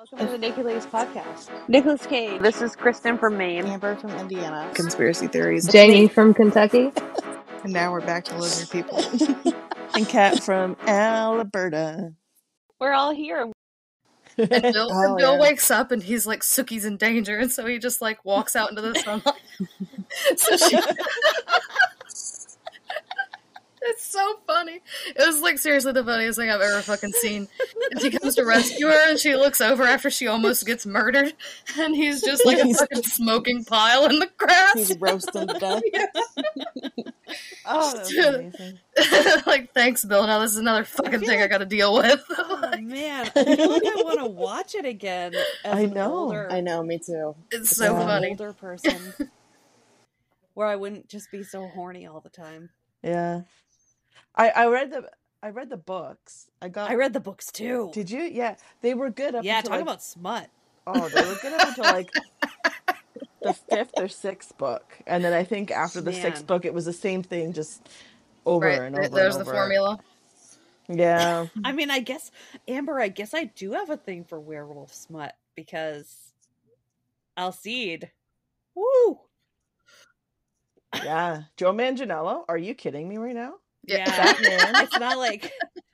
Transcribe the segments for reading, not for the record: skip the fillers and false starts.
welcome to the Naked Ladies podcast. Nicolas Cage. This is Kristen from Maine. Amber from Indiana. Conspiracy theories. Jamie from Kentucky. And now we're back to lizard people. And Kat from Alberta. We're all here. And Bill wakes up and he's like, Sookie's in danger, and so he just like walks out into the sunlight. It's so funny. It was like seriously the funniest thing I've ever fucking seen. And he comes to rescue her and she looks over after she almost gets murdered, and he's just like a fucking smoking pile in the grass. He's roasting to death. Oh, that's amazing. Like, thanks, Bill. Now this is another fucking thing I gotta deal with. Oh, man. I feel like I want to watch it again. As I know. I know, me too. It's so an funny. older person. Where I wouldn't just be so horny all the time. Yeah. I read the books. I read the books too. Did you? Yeah. They were good up Yeah, until talk about smut. Oh, they were good up until like the 5th or 6th book. And then I think after the 6th book it was the same thing, just over and over. There's and over. the formula. Yeah. I mean, Amber, I guess I do have a thing for werewolf smut because Alcide. Woo! Yeah. Joe Manganiello? Are you kidding me right now? Yeah. Batman. It's not like...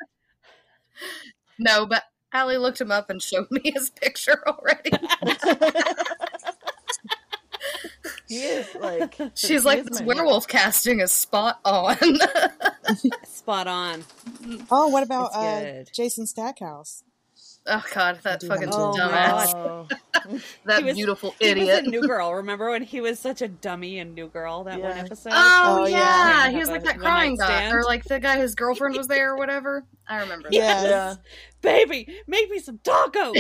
No, but Allie looked him up and showed me his picture already. He is like... She's like, this werewolf casting is spot on. Spot on. Oh, what about It's good. Jason Stackhouse? Oh god, that Do fucking have to- dumbass. Oh. That was- beautiful He was idiot. in New Girl, remember when he was such a dummy in New Girl, that one Yeah. episode? Oh, Oh, yeah, yeah. he was like that One crying night guy, stand. or like the guy whose girlfriend was there or whatever. I remember that. Yes. Yeah. Baby, make me some tacos!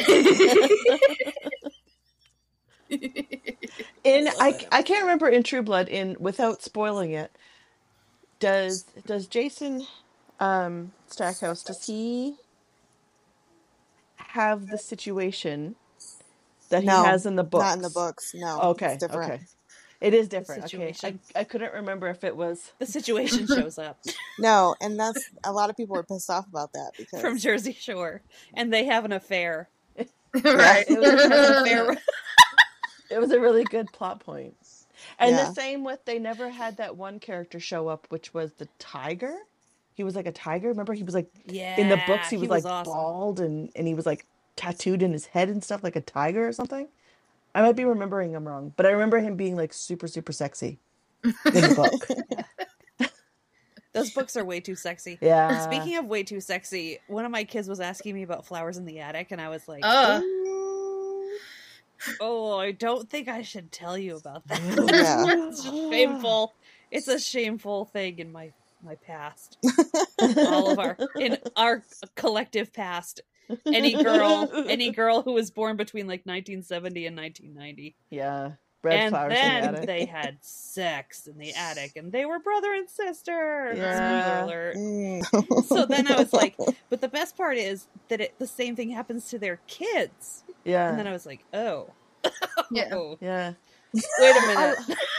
I can't remember in True Blood, without spoiling it, does Jason Stackhouse, does he have the situation that he No, has in the books? Not in the books, no. Okay, It's different. okay. It is different. Okay. situation. I couldn't remember if it was The situation shows up No, and that's a lot of people are pissed off about that because from Jersey Shore, and they have an affair. Right. it was An affair. it was a really good plot point. And Yeah. the same with, they never had that one character show up, which was the tiger. He was like a tiger. Remember, he was like Yeah, in the books he was like awesome. bald and he was like tattooed in his head and stuff like a tiger or something. I might be remembering him wrong, but I remember him being like super, super sexy in the book. Those books are way too sexy. Yeah. Speaking of way too sexy, one of my kids was asking me about Flowers in the Attic, and I was like, oh, I don't think I should tell you about that. Yeah. It's just shameful. It's a shameful thing in my past. In our collective past. Any girl who was born between like 1970 and 1990. Yeah. Red And flowers in then the attic. they had sex in the attic, and they were brother and sister. Yeah. Spoiler alert. Mm. So then I was like, but the best part is that the same thing happens to their kids. Yeah. And then I was like, oh. Yeah. Oh. Yeah. Wait a minute.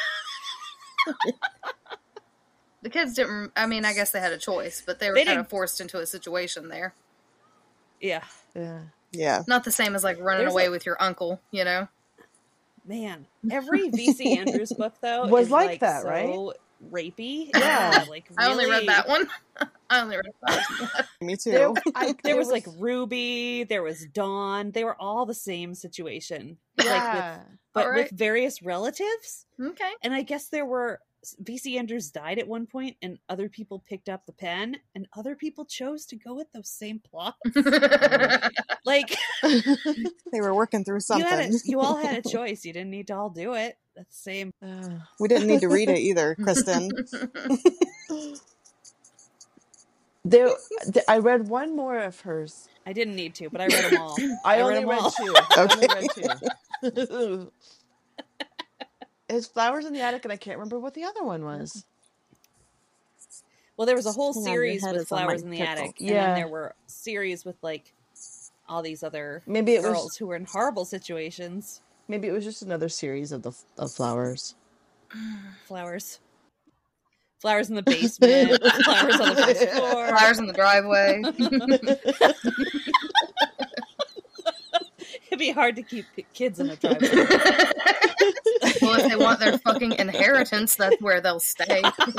The kids didn't, I mean, I guess they had a choice, but they were They kind of didn't- forced into a situation there. Yeah. Yeah. Yeah. Not the same as like running There's away with your uncle, you know? Man, every V.C. Andrews book, though, Was is like that, so right? rapey. Yeah. Like I only read really- that one. I only read that. Me too. There was like Ruby, there was Dawn. They were all the same situation. Like Yeah. but Alright. with various relatives. Okay. And I guess there were V.C. Andrews died at one point, and other people picked up the pen, and other people chose to go with those same plots. Like They were working through something. you all had a choice. You didn't need to all do it. That's the same. We didn't need to read it either, Kristen. I read one more of hers. I didn't need to, but I read them all. I read only them read all. two. I only read two. It's Flowers in the Attic, and I can't remember what the other one was. Well, there was a whole Hang on, your series head with is on my Flowers in the pickle. Attic, and Yeah. then there were series with like all these other Maybe it girls was. who were in horrible situations. Maybe it was just another series of Flowers. Flowers in the basement, flowers on the first floor. Flowers in the driveway. It'd be hard to keep kids in a driveway. Well, if they want their fucking inheritance, that's where they'll stay.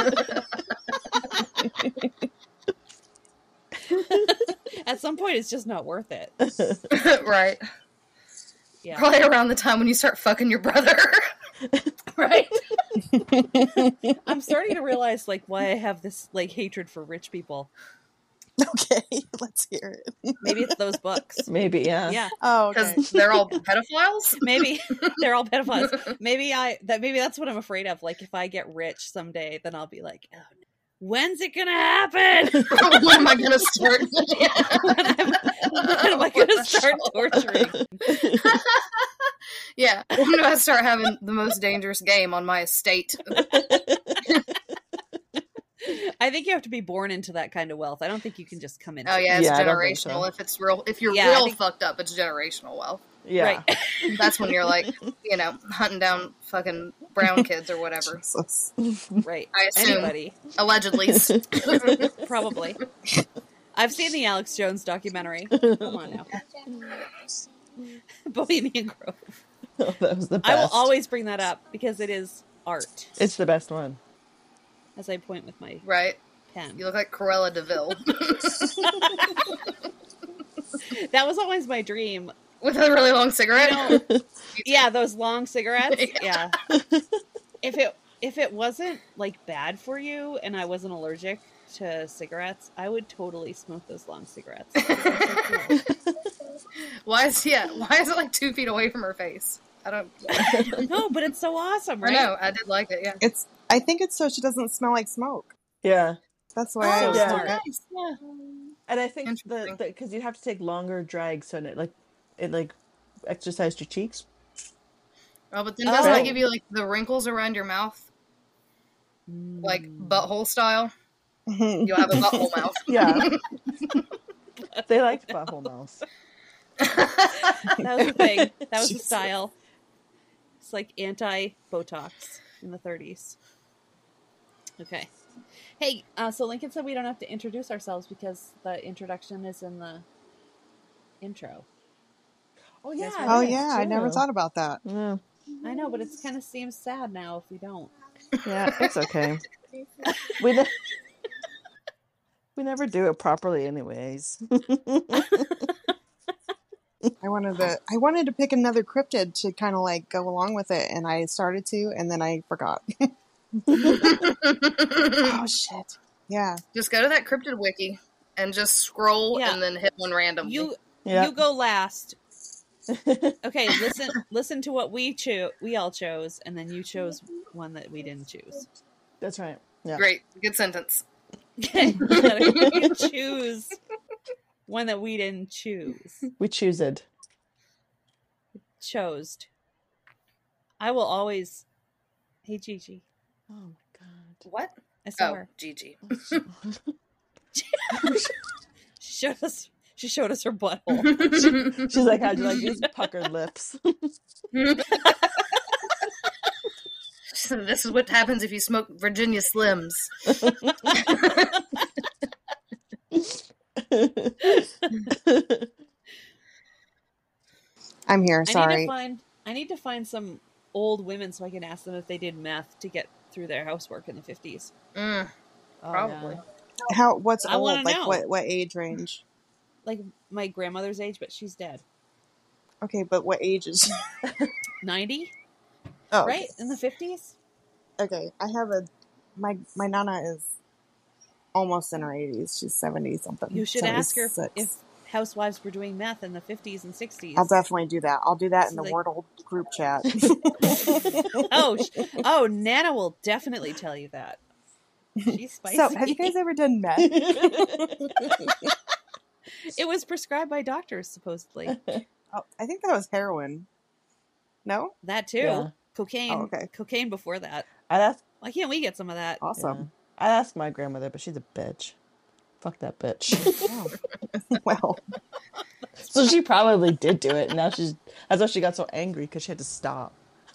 At some point, it's just not worth it. Right. Yeah. Probably around the time when you start fucking your brother. Right? I'm starting to realize, like, why I have this, like, hatred for rich people. Okay, let's hear it. Maybe it's those books. Maybe, yeah. Yeah. Oh, okay. Because they're all pedophiles? Maybe they're all pedophiles. Maybe that's what I'm afraid of. Like, if I get rich someday, then I'll be like, oh, no. When's it gonna happen? When am I gonna start? when am I gonna start torturing? Yeah, I'm gonna start having the most dangerous game on my estate. I think you have to be born into that kind of wealth. I don't think you can just come in. Oh yeah, it's Yeah, I don't think generational. so. If it's real, if you're Yeah, I real think- fucked up, it's generational wealth. Yeah. Right. That's when you're like, you know, hunting down fucking brown kids or whatever. Jesus. Right. I assume. Anybody. Allegedly. Probably. I've seen the Alex Jones documentary. Come on now. Bohemian Grove. Oh, that was the best. I will always bring that up because it is art, It's the best one. as I point with my Right? pen. You look like Cruella DeVille. That was always my dream. With a really long cigarette. You know, yeah, those long cigarettes. Yeah. If it wasn't like bad for you and I wasn't allergic to cigarettes, I would totally smoke those long cigarettes. Why is it like 2 feet away from her face? I don't No, but it's so awesome, right? I know, I did like it, yeah. I think it's so she doesn't smell like smoke. Yeah. That's why I Oh, always yeah. smoke it. nice. Yeah. And I think Interesting. because you have to take longer drags, so it exercised your cheeks. Oh, but then doesn't Oh. that give you like the wrinkles around your mouth? Like butthole style? You'll have a butthole mouth. Yeah. They liked butthole mouths. That was the thing. That was the Jesus. style. It's like anti-Botox in the 30s. Okay. Hey, so Lincoln said we don't have to introduce ourselves because the introduction is in the intro. Oh yeah. Yes, Oh that's yeah, I never thought about that. Yeah. I know, but it kind of seems sad now if we don't. Yeah, it's okay. We never do it properly, anyways. I wanted to pick another cryptid to kind of like go along with it, and I started to, and then I forgot. Oh shit! Yeah. Just go to that cryptid wiki and just scroll Yeah. and then hit one randomly. You Yeah. you go last. Okay, listen to what we all chose, and then you chose one that we didn't choose. That's right. Yeah. Great. Good sentence. You choose one that we didn't choose. We choose it. Chose. I will always. Hey, Gigi. Oh my god. What? I saw Oh, her. Gigi. She showed us her butthole. She's like, how'd you like these puckered lips? This is what happens if you smoke Virginia Slims. I'm here. I Sorry. need to find some old women so I can ask them if they did meth to get through their housework in the 50s. Mm, Oh, probably. yeah. What's I old? wanna Like know. what age range? Like my grandmother's age, but she's dead. Okay, but what ages? 90, Oh, right? In the 50s? Okay, I have my nana is almost in her 80s. She's 70 something. You should ask her 76. if housewives were doing meth in the 50s and 60s. I'll definitely do that. I'll do that in So the they- Wordle group chat. Oh, Nana will definitely tell you that. She's spicy. So, have you guys ever done meth? It was prescribed by doctors, supposedly. Oh, I think that was heroin. No? That too. Yeah. Cocaine. Oh, okay. Cocaine before that. I'd ask, Why can't we get some of that? Awesome. I'd ask my grandmother, but she's a bitch. Fuck that bitch. Oh. Well, So she probably did do it, and now that's why she got so angry, because she had to stop.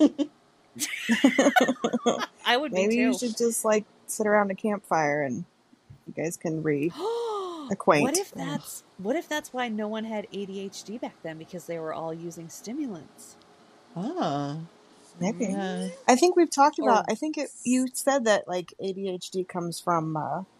I would maybe be you too. should just like sit around a campfire and you guys can read. A quaint. What if that's why no one had ADHD back then, because they were all using stimulants? Ah. Maybe. Yeah. I think we've talked Or- about. You said that like ADHD comes from,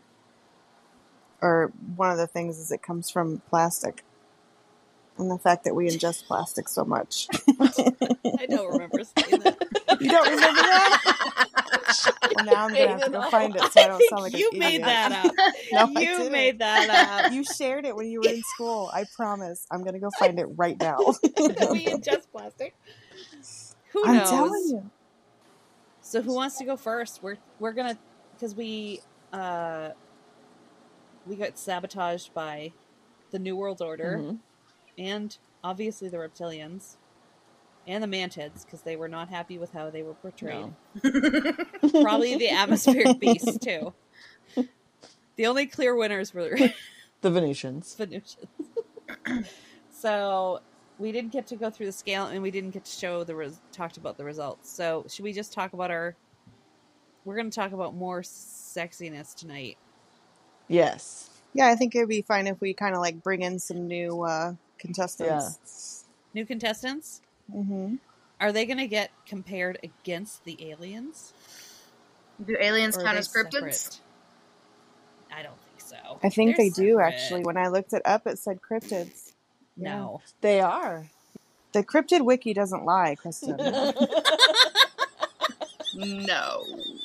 or one of the things is it comes from plastic, and the fact that we ingest plastic so much. I don't remember saying that. You don't remember that? Well, now I'm gonna have to go find it so I don't sound like you an made idiot. that up. No, I You didn't. made that up. You shared it when you were in school. I promise. I'm gonna go find it right now. We ingest plastic. Who I'm knows? telling you. So who wants to go first? We're gonna, because we got sabotaged by the New World Order, Mhm. and obviously the reptilians and the mantids, because they were not happy with how they were portrayed. No. Probably the atmospheric beasts too. The only clear winners were The Venusians. Venusians. So we didn't get to go through the scale, and we didn't get to show talked about the results. So should we just talk about we're going to talk about more sexiness tonight. Yes. Yeah, I think it'd be fine if we kind of like bring in some new contestants. New contestants? Mm-hmm. Are they going to get compared against the aliens? Do aliens Or are count they as cryptids? separate? I don't think so. I think They're they do separate. actually. When I looked it up, it said cryptids. No. They are. The cryptid wiki doesn't lie, Kristen. No.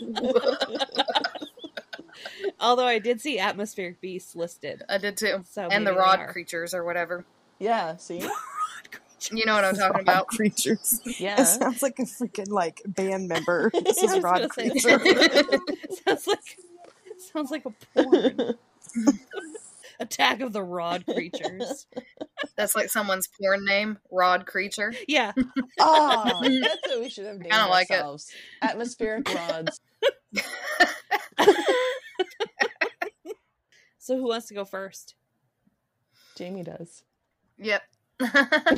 Although I did see atmospheric beasts listed. I did too. So And the maybe they rod are. creatures or whatever. Yeah, see? You know what I'm talking Rod about. creatures. Yeah. It sounds like a freaking like band member. This I is was Rod gonna say, Creature. sounds like a porn. Attack of the Rod Creatures. That's like someone's porn name, Rod Creature. Yeah. Oh, that's what we should have named Kinda like it. ourselves. Atmospheric rods. So who wants to go first? Jamie does. Yep. I'll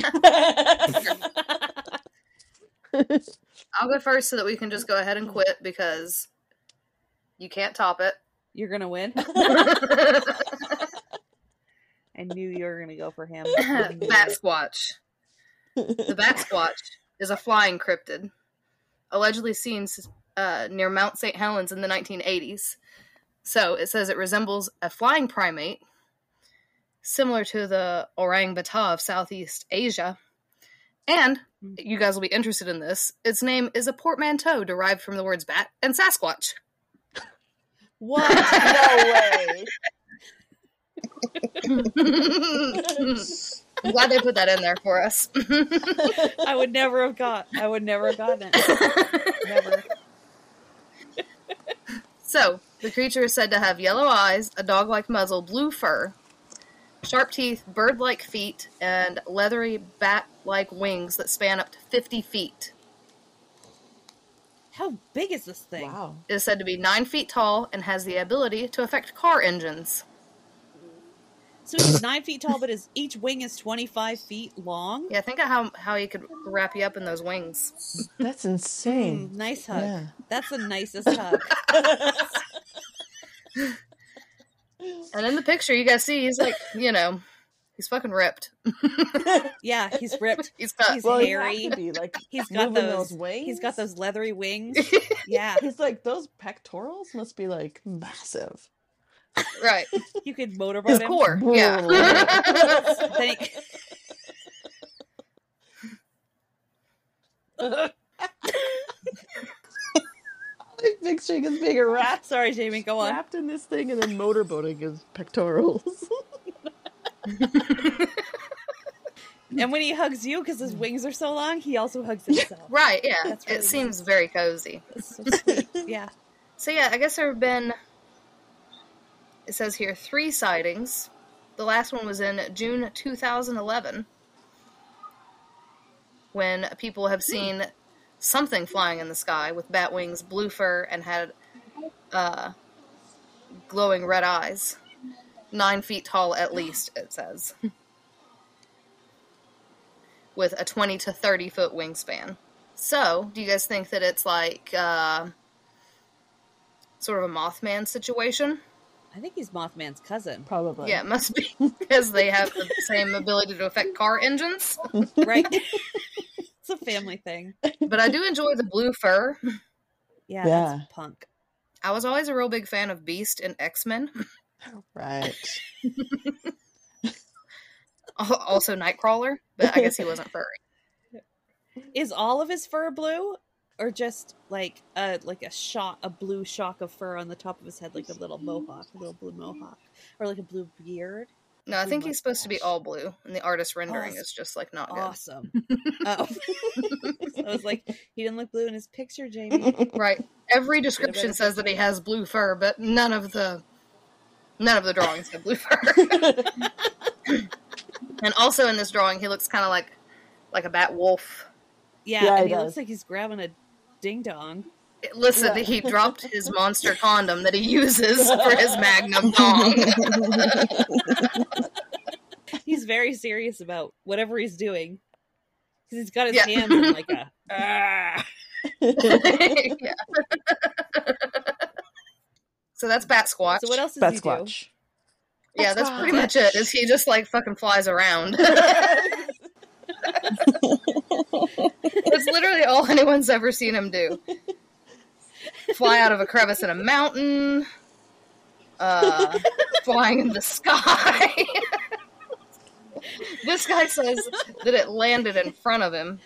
go first so that we can just go ahead and quit because you can't top it. You're gonna win. I knew you were gonna go for him. Bat Squatch. The Bat Squatch is a flying cryptid, allegedly seen near Mount St. Helens in the 1980s. So it says it resembles a flying primate, similar to the orangutan of Southeast Asia. And, you guys will be interested in this, its name is a portmanteau derived from the words bat and Sasquatch. What? No way. I'm glad they put that in there for us. I would never have gotten it. Never. So, the creature is said to have yellow eyes, a dog-like muzzle, blue fur, sharp teeth, bird-like feet, and leathery bat-like wings that span up to 50 feet. How big is this thing? Wow. It is said to be 9 feet tall and has the ability to affect car engines. So he's 9 feet tall, but each wing is 25 feet long? Yeah, think of how he could wrap you up in those wings. That's insane. Nice hug. Yeah. That's the nicest hug. And in the picture, you guys see, he's like, he's fucking ripped. Yeah, he's ripped. He's got... He's Well, hairy. you have to be like He's got moving those wings. He's got those leathery wings. Yeah. He's like, those pectorals must be like massive. Right. You could His motorboat him. core, yeah. Then he- I'm picturing his being wrapped, Sorry, Jamie, go on. wrapped in this thing and then motorboating his pectorals. And when he hugs you, because his wings are so long, he also hugs himself. Right, yeah. That's really It seems very cozy. That's so sweet. Yeah. So yeah, I guess there have been, it says here, 3 sightings. The last one was in June 2011, when people have seen something flying in the sky with bat wings, blue fur, and had glowing red eyes. 9 feet tall at least, it says. With a 20 to 30 foot wingspan. So, do you guys think that it's like sort of a Mothman situation? I think he's Mothman's cousin. Probably. Yeah, it must be because they have the same ability to affect car engines. Right? It's a family thing. But I do enjoy the blue fur. Yeah, Yeah. that's punk. I was always a real big fan of Beast and X-Men. Right. Also Nightcrawler, but I guess he wasn't furry. Is all of his fur blue, or just like a blue shock of fur on the top of his head, like a little mohawk, a little blue mohawk, or like a blue beard? No, I Blue think he's supposed to be mustache. all blue, and the artist rendering Awesome. is just like not good. Awesome. Oh, so I was like, he didn't look blue in his picture, Jamie. Right. Every description says that he has blue fur, but none of the drawings have blue fur. And also in this drawing, he looks kind of like a bat wolf. Yeah, Yeah, and he he does. looks like he's grabbing a ding dong. Listen, Yeah. he dropped his monster condom that he uses for his magnum dong. He's very serious about whatever he's doing. Because he's got his Yeah. hands in like a... "Ah." Yeah. So that's Bat Squatch. So what else does Bat he do? Squatch. Yeah, that's pretty much it. Is he just like fucking flies around? That's literally all anyone's ever seen him do. Fly out of a crevice in a mountain. Flying in the sky. This guy says that it landed in front of him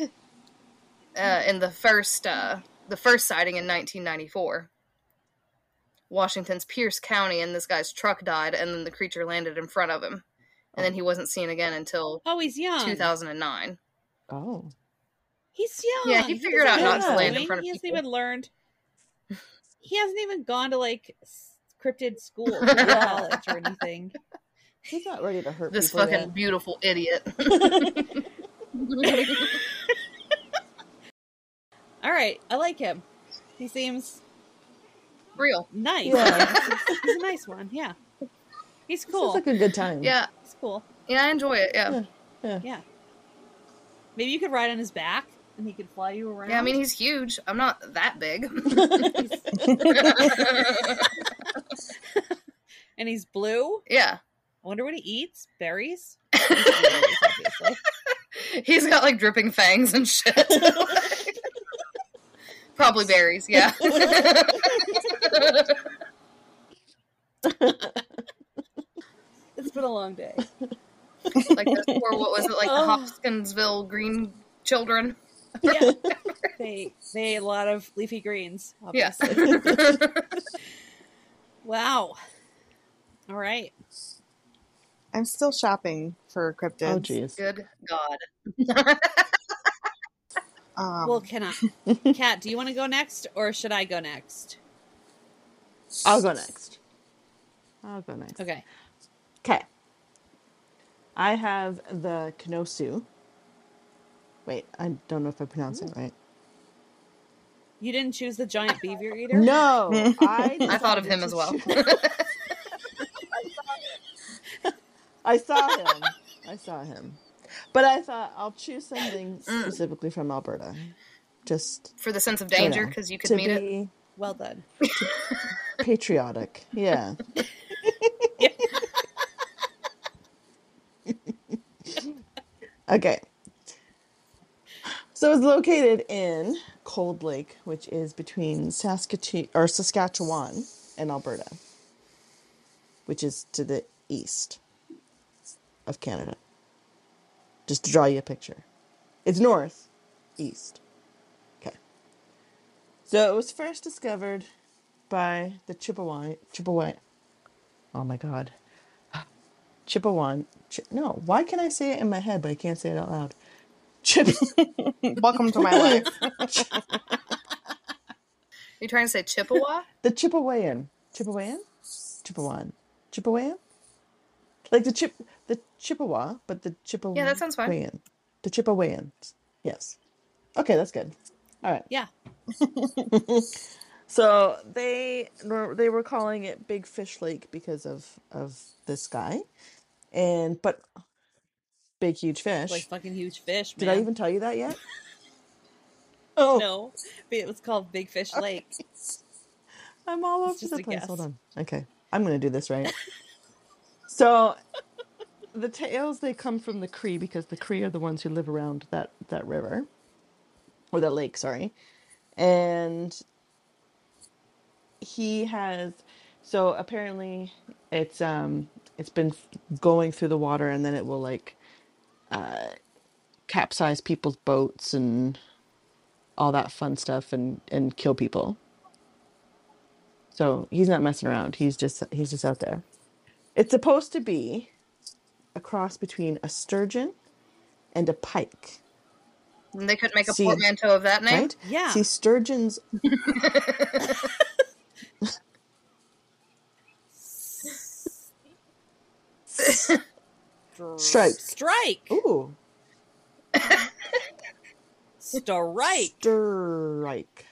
in the first sighting in 1994. Washington's Pierce County, and this guy's truck died, and then the creature landed in front of him. And then he wasn't seen again until Oh, he's young. 2009. Oh. He's young. Yeah, he figured doesn't out know not to what land he's in front of doing. He hasn't people. even learned. He hasn't even gone to like cryptid school or Yeah. college or anything. He's not ready to hurt This people fucking yet. beautiful idiot. All right, I like him. He seems Real. nice. Yeah. He's a nice one. Yeah, he's cool. Sounds like a good time. Yeah. He's cool. Yeah, I enjoy it, yeah. Yeah. Maybe you could ride on his back and he could fly you around. Yeah, I mean, he's huge. I'm not that big. And he's blue. Yeah. I wonder what he eats. Berries. He eats berries, obviously. He's got, like, dripping fangs and shit. Probably berries, yeah. It's been a long day. Like, those poor, what was it, like, the Oh. Hopkinsville green children? Yeah. They ate a lot of leafy greens, Yeah. obviously. Wow. All right. I'm still shopping for cryptids. Oh, jeez. Good God. Well, Kat, do you want to go next or should I go next? I'll go next. Okay. Okay. I have the Kenosu. Wait, I don't know if I pronounced it right. You didn't choose the giant beaver eater? No, I thought of him as well. I saw him. But I thought I'll choose something specifically from Alberta. Just For the sense of danger, know, because you could to meet it. be Well done. patriotic. Yeah. Okay. So it's located in Cold Lake, which is between Saskatchewan and Alberta, which is to the east of Canada. Just to draw you a picture. It's northeast. Okay. So it was first discovered by the Chippewa. Oh my God. Chippewan. No, why can I say it in my head, but I can't say it out loud? Welcome to my life. You trying to say Chippewa? The Chippewayan. Chippewan. Like the Chippewa, but the Chippewa. Yeah, that sounds fine. The Chippewayans. Yes. Okay, that's good. All right. Yeah. So they were calling it Big Fish Lake because of this guy, but big huge fish. Like fucking huge fish, Did man. I even tell you that yet? Oh, No. It was called Big Fish Lake. I'm all over It's just the a place. guess. Hold on. Okay. I'm going to do this right. So the tails, they come from the Cree because the Cree are the ones who live around that river. Or that lake, sorry. And he has... So apparently it's been going through the water, and then it will like capsize people's boats and all that fun stuff and kill people. So he's not messing around. He's just out there. It's supposed to be a cross between a sturgeon and a pike. And they could make a portmanteau of that name. Right? Yeah. See, sturgeons... Strike. Strike. Ooh. Strike. Strike.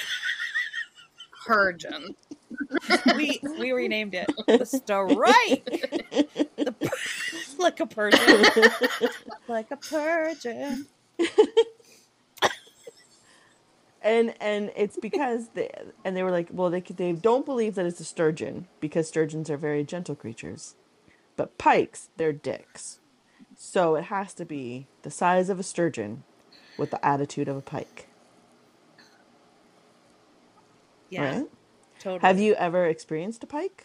Persian. We renamed it. The Strike. Like a Persian. Like a Persian. And it's because they were like, well, they don't believe that it's a sturgeon because sturgeons are very gentle creatures, but pikes, they're dicks. So it has to be the size of a sturgeon with the attitude of a pike. Yeah. Right? Totally. Have you ever experienced a pike?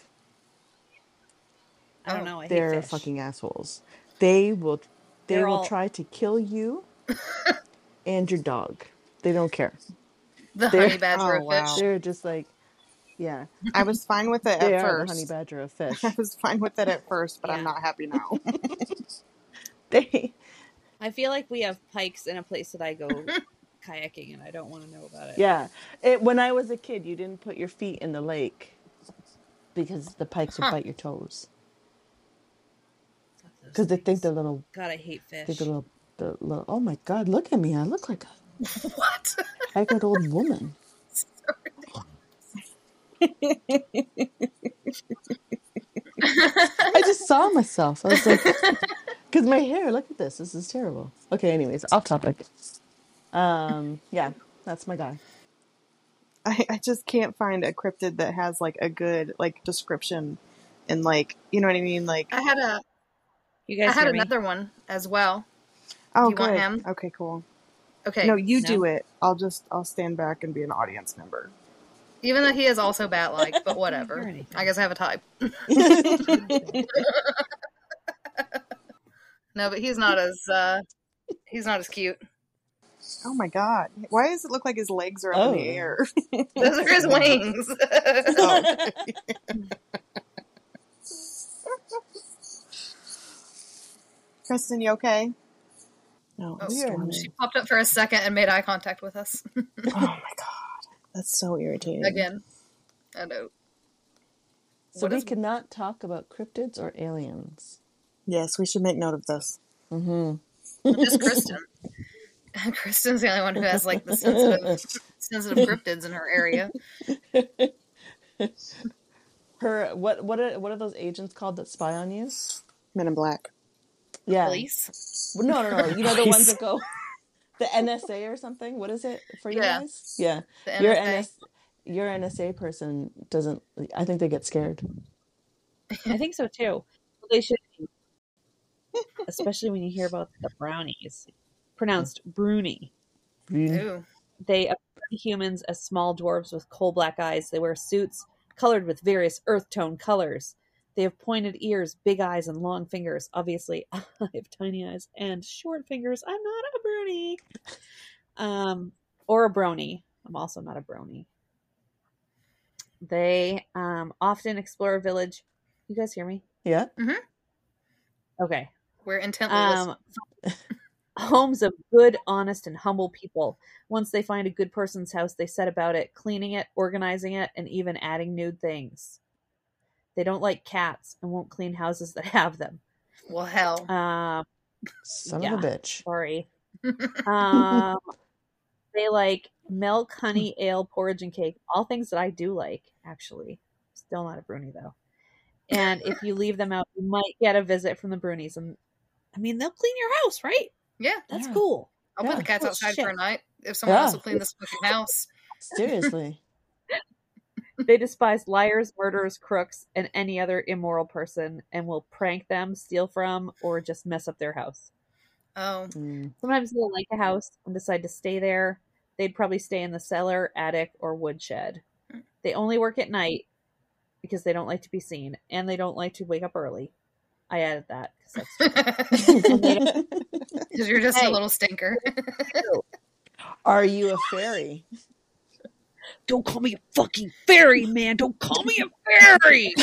I don't know. I hate They're fish. fucking assholes. They will all- try to kill you and your dog. They don't care. The They're- honey badger Oh, of fish. wow. They're just like, yeah, I was fine with it they at are first. the honey badger of fish. I was fine with it at first, but I'm Yeah. not happy now. They I feel like we have pikes in a place that I go kayaking, and I don't want to know about it. Yeah. When I was a kid, you didn't put your feet in the lake because the pikes would bite your toes. Fuck those Because they think things. they're little, God, I hate fish. the little, oh my God, look at me. I look like a What? haggard old woman. I just saw myself. I was like, because my hair, look at this. This is terrible. Okay, anyways, off topic. Yeah, that's my guy. I just can't find a cryptid that has like a good like description and like, you know what I mean? Like, I had You guys hear me? another one as well. oh, you want good. him? Okay, cool. Okay. No, you No. do it. I'll stand back and be an audience member. Even though he is also bat-like, but Hear whatever. anything. I guess I have a type. No, but he's not as cute. Oh my God. Why does it look like his legs are up in the Oh. air? Those are his wings. Oh. Kristen, you okay? No, Oh, We are she popped up for a second and made eye contact with us. oh my God. That's so irritating. Again. I know. So What we is- cannot talk about cryptids or aliens. Yes, we should make note of this. Mm-hmm. Just Kristen. Kristen's the only one who has like the sensitive cryptids in her area. Her what are those agents called that spy on you? Men in Black. Yeah. Police. No. You know the ones Police. that go the NSA or something. What is it for you Yeah. guys? Yeah. The Your NSA. your NSA person doesn't. I think they get scared. I think so too. Well, they should be. Especially when you hear about the brownies. Pronounced Bruni. Ooh. They appear to humans as small dwarves with coal black eyes. They wear suits colored with various earth tone colors. They have pointed ears, big eyes, and long fingers. Obviously, I have tiny eyes and short fingers. I'm not a Bruni. Or a brony. I'm also not a brony. They often explore a village. You guys hear me? Yeah. Okay. We're intently listening. Homes of good, honest, and humble people. Once they find a good person's house, they set about it, cleaning it, organizing it, and even adding new things. They don't like cats and won't clean houses that have them. Well, hell. Son Yeah. of a bitch. Sorry. They like milk, honey, ale, porridge, and cake. All things that I do like, actually. Still not a Bruni, though. And if you leave them out, you might get a visit from the Brunis. And I mean, they'll clean your house, right? Yeah. That's Yeah. cool. I'll put Yeah. the cats Oh, outside shit. for a night if someone else Yeah. will clean this fucking house. Seriously. They despise liars, murderers, crooks, and any other immoral person, and will prank them, steal from, or just mess up their house. Oh. Sometimes they'll like a house and decide to stay there. They'd probably stay in the cellar, attic, or woodshed. They only work at night because they don't like to be seen, and they don't like to wake up early. I added that because you're just a little stinker. Are you a fairy? Don't call me a fucking fairy, man. Don't call me a fairy.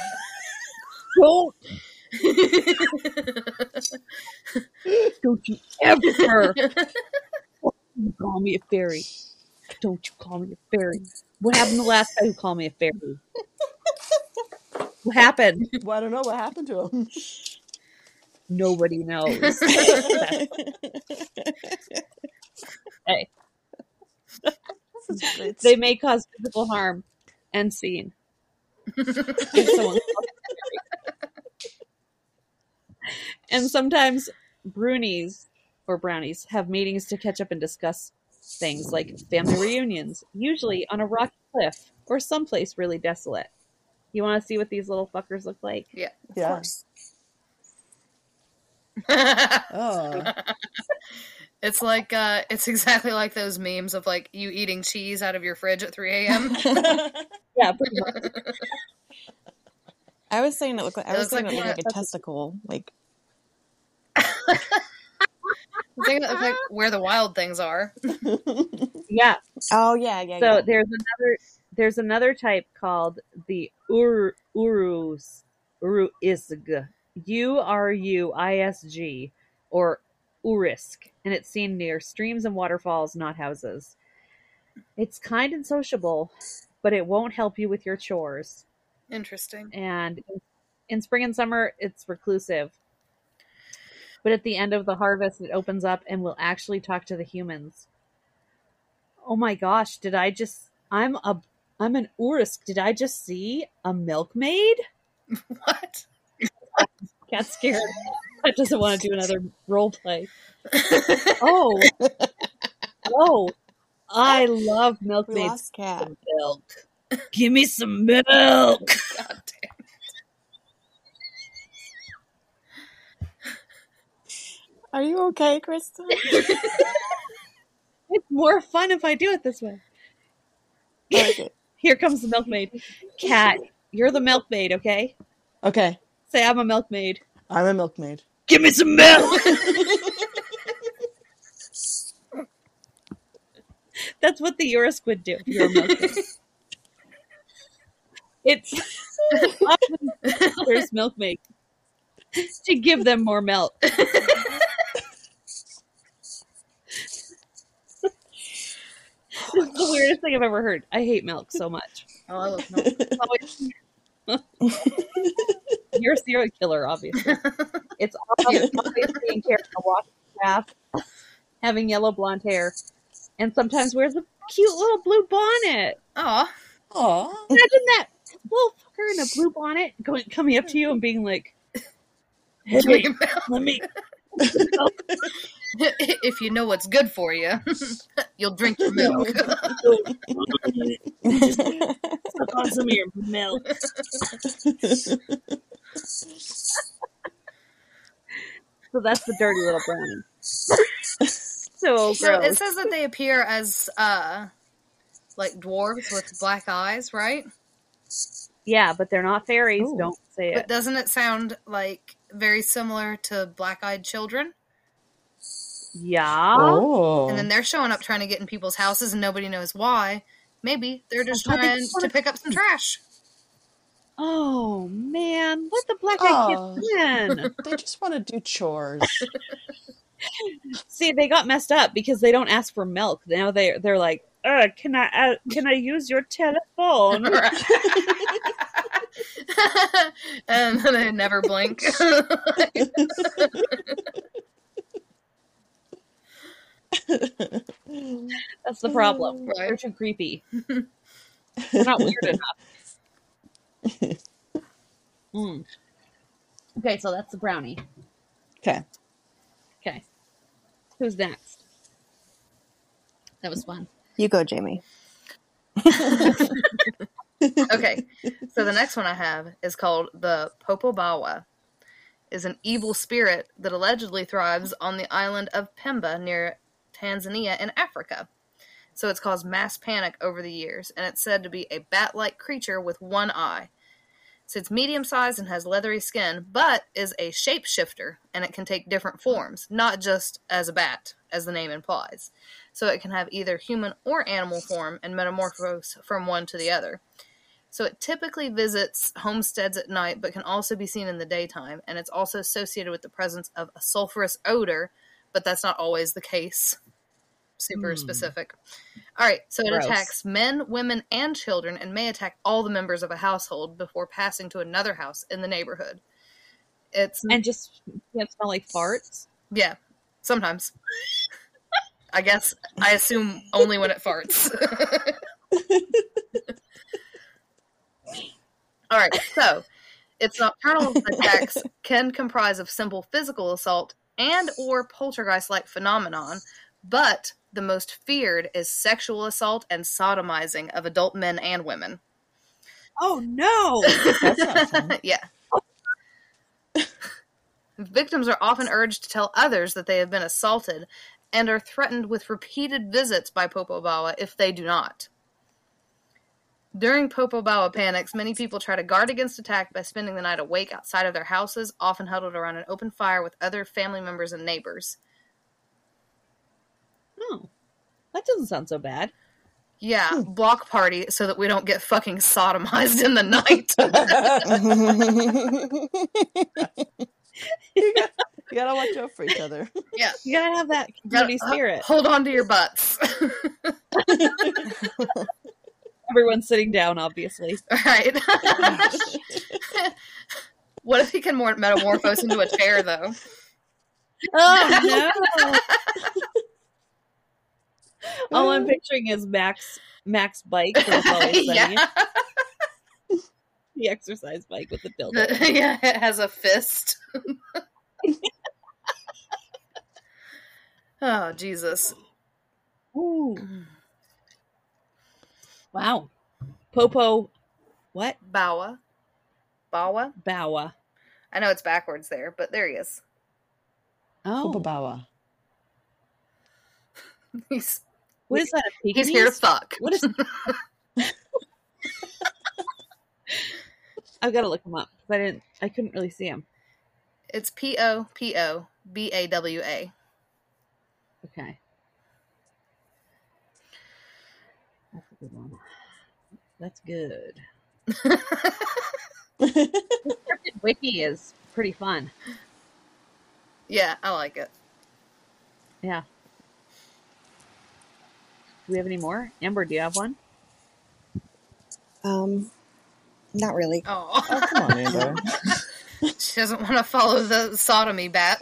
Don't you ever call me a fairy. Don't you call me a fairy. What happened to the last guy who called me a fairy? What happened? Well, I don't know what happened to him. Nobody knows. Hey. They may cause physical harm and scene. If someone and sometimes brunies or brownies have meetings to catch up and discuss things like family reunions, usually on a rocky cliff or someplace really desolate. You want to see what these little fuckers look like? Yeah. Of course. Oh. It's like, it's exactly like those memes of like you eating cheese out of your fridge at 3 a.m. Yeah, pretty much. I was saying it looked like It looks like a testicle. Like I think it looks like where the wild things are. Yeah. oh yeah. So there's another type called the Uruisg, Uruisg, or Urisk, and it's seen near streams and waterfalls, not houses. It's kind and sociable, but it won't help you with your chores. Interesting. And in spring and summer, it's reclusive. But at the end of the harvest, it opens up and will actually talk to the humans. Oh my gosh, I'm an Urisk. Did I just see a milkmaid? What? Cat's scared. Cat doesn't want to do another role play. Oh, I love we milkmaids. lost Cat. Milk. Give me some milk. God damn. Are you okay, Krista? It's more fun if I do it this way. Okay. Here comes the milkmaid. Cat, you're the milkmaid, okay? Okay. Say I'm a milkmaid. I'm a milkmaid. Give me some milk. That's what the Urisk would do if you're a milkmaid. It's often there's milkmaid to give them more milk. This is the weirdest thing I've ever heard. I hate milk so much. Oh, I love milk. You're a serial killer, obviously. It's always being carried on a walking path, having yellow blonde hair, and sometimes wears a cute little blue bonnet. Aw. Aw. Imagine that little fucker in a blue bonnet coming up to you and being like, "Hey, let me." If you know what's good for you, you'll drink your milk. Suck on some of your milk. So that's the dirty little brownie. So gross. So it says that they appear as like dwarves with black eyes, right? Yeah, but they're not fairies. Ooh. Don't say it. But doesn't it sound like very similar to black-eyed children? Yeah. Oh. And then they're showing up trying to get in people's houses and nobody knows why. Maybe they're just trying to pick up some trash. Oh man, let the black-eyed kids in. They just want to do chores. See, they got messed up because they don't ask for milk. Now they're like, can I use your telephone? And they never blink. That's the problem. Right. They're too creepy. They're not weird enough. Okay, so that's the brownie. Okay. Okay. Who's next? That was fun. You go, Jamie. Okay, so the next one I have is called the Popobawa. Is an evil spirit that allegedly thrives on the island of Pemba near Tanzania in Africa. So it's caused mass panic over the years, and it's said to be a bat-like creature with one eye. So it's medium-sized and has leathery skin, but is a shapeshifter, and it can take different forms, not just as a bat, as the name implies. So it can have either human or animal form and metamorphose from one to the other. So it typically visits homesteads at night, but can also be seen in the daytime, and it's also associated with the presence of a sulfurous odor, but that's not always the case. Super specific. All right, so it Gross. attacks men, women, and children, and may attack all the members of a household before passing to another house in the neighborhood. It's And just can't smell like farts. yeah, sometimes. I guess I assume only when it farts. All right, so its nocturnal attacks can comprise of simple physical assault and or poltergeist-like phenomenon, but the most feared is sexual assault and sodomizing of adult men and women. Oh no! That's not fun. Yeah. Victims are often urged to tell others that they have been assaulted and are threatened with repeated visits by Popobawa if they do not. During Popobawa panics, many people try to guard against attack by spending the night awake outside of their houses, often huddled around an open fire with other family members and neighbors. Oh, that doesn't sound so bad. Yeah, block party so that we don't get fucking sodomized in the night. You gotta watch out for each other. Yeah. You gotta have that community spirit. Hold on to your butts. Everyone's sitting down, obviously. Right. What if he can metamorphose into a chair, though? Oh no! All I'm picturing is Max bike. From It's Always Sunny. Yeah. The exercise bike with the dildo. Yeah, it has a fist. Oh, Jesus. Ooh. Wow. Popo. What? Bawa. Bawa? Bawa. I know it's backwards there, but there he is. Oh. Popobawa. He's What is that? A he's here to Pekingese? fuck. What is? I've got to look him up because I couldn't really see him. It's Popobawa. Okay. That's a good one. That's good. Scripted wiki is pretty fun. Yeah, I like it. Yeah. Do we have any more? Amber, do you have one? Not really. Oh, Oh, come on, Amber. she doesn't want to follow the sodomy bat.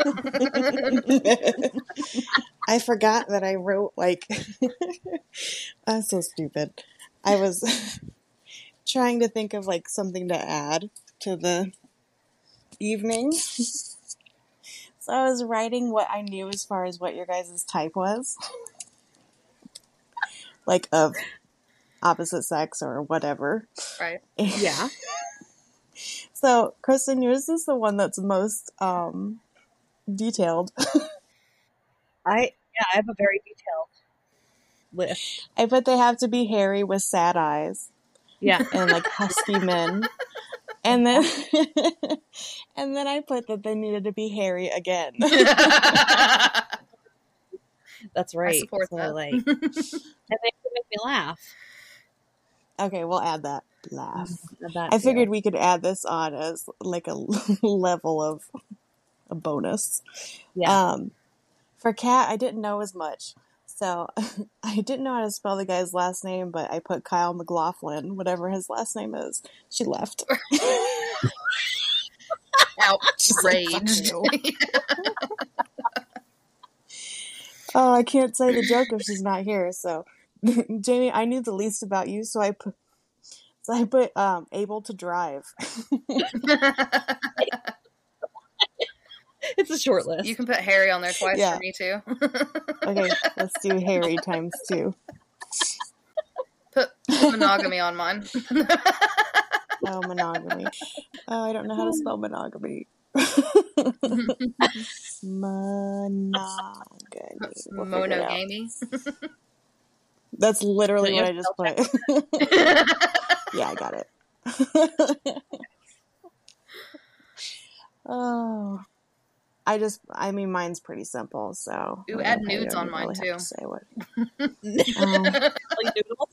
I forgot that I wrote, like, I'm so stupid. I was trying to think of, like, something to add to the evening. So I was writing what I knew as far as what your guys' type was. Like, of opposite sex or whatever. Right. Yeah. So, Kristen, yours is the one that's most detailed. I have a very detailed list. I put they have to be hairy with sad eyes Yeah. and like husky men. And then and then I put that they needed to be hairy again. That's right. I support So, that. like, and they can make me laugh. Okay, we'll add that laugh. That I figured too. we could add this on as like a level of a bonus. Yeah. For Kat, I didn't know as much. So I didn't know how to spell the guy's last name, but I put Kyle McLaughlin, whatever his last name is. She left. Outraged. Oh, I can't say the joke if she's not here. So, Jamie, I knew the least about you, so I put able to drive. It's a short list. You can put Harry on there twice Yeah. for me too. Okay, let's do Harry times 2. Put monogamy on mine. Oh, monogamy. Oh, I don't know how to spell monogamy. Monogamy. We'll figure it out. Monogamy. That's literally Don't what you I just put. Yeah, I got it. Oh. I mean, mine's pretty simple, so. Ooh, I add don't nudes on even mine, really too. have to say what. Like noodles?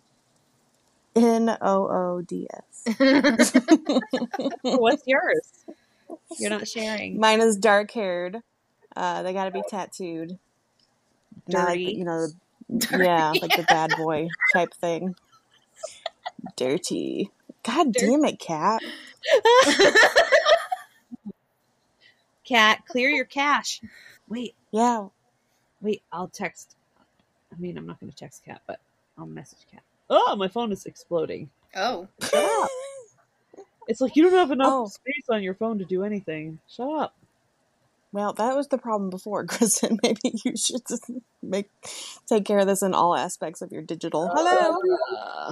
Noods. What's yours? You're not sharing. Mine is dark haired. They gotta be tattooed. Not like, Dirty. yeah, like the bad boy type thing. Dirty. God damn it, Kat. Cat, clear your cache. Yeah. Wait, I'll text. I mean, I'm not going to text Cat, but I'll message Cat. Oh, my phone is exploding. Oh. Shut up. It's like you don't have enough Oh. space on your phone to do anything. Shut up. Well, that was the problem before, Kristen. Maybe you should just take care of this in all aspects of your digital. Hello.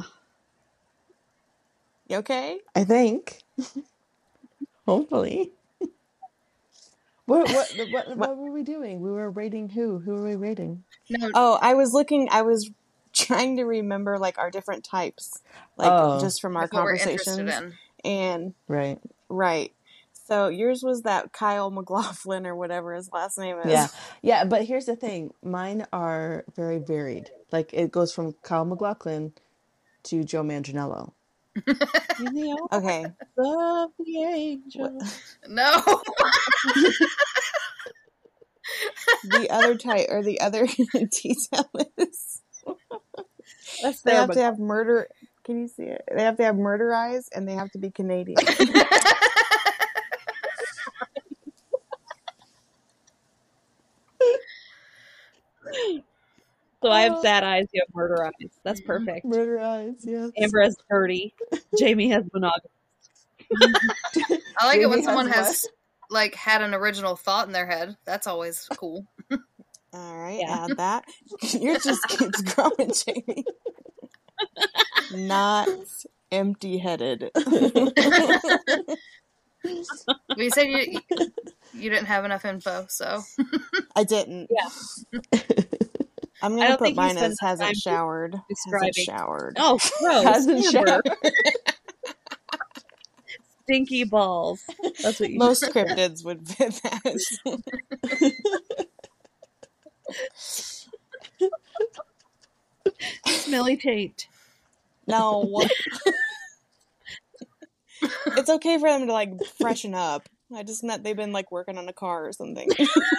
You okay? I think. Hopefully. What were we doing? We were rating who? Who were we rating? No, Oh, I was trying to remember like our different types, like just from our that's what we're conversations. interested in. And Right. So yours was that Kyle McLaughlin or whatever his last name is. Yeah, but here's the thing. Mine are very varied. Like it goes from Kyle McLaughlin to Joe Manganiello. Okay. Love the angel. No. The other type or the other detail is That's they have to have murder. Can you see it? They have to have murder eyes and they have to be Canadian. So I have sad eyes, you have murder eyes. That's perfect. Murder eyes, yes. Amber has dirty. Jamie has monogamous. I like it when Jamie someone has has like had an original thought in their head. That's always cool. All right, Yeah. add that. Yours just keeps growing, Jamie. Not empty-headed. But you said you didn't have enough info, so I didn't. Yeah. I'm I gonna don't put think you mine spent as enough hasn't time showered. describing. Hasn't showered. Oh, gross. Hasn't Amber. showered. Stinky balls. That's what you Most cryptids would fit that. Smelly taint. No. It's okay for them to like freshen up. I just meant they've been like working on a car or something.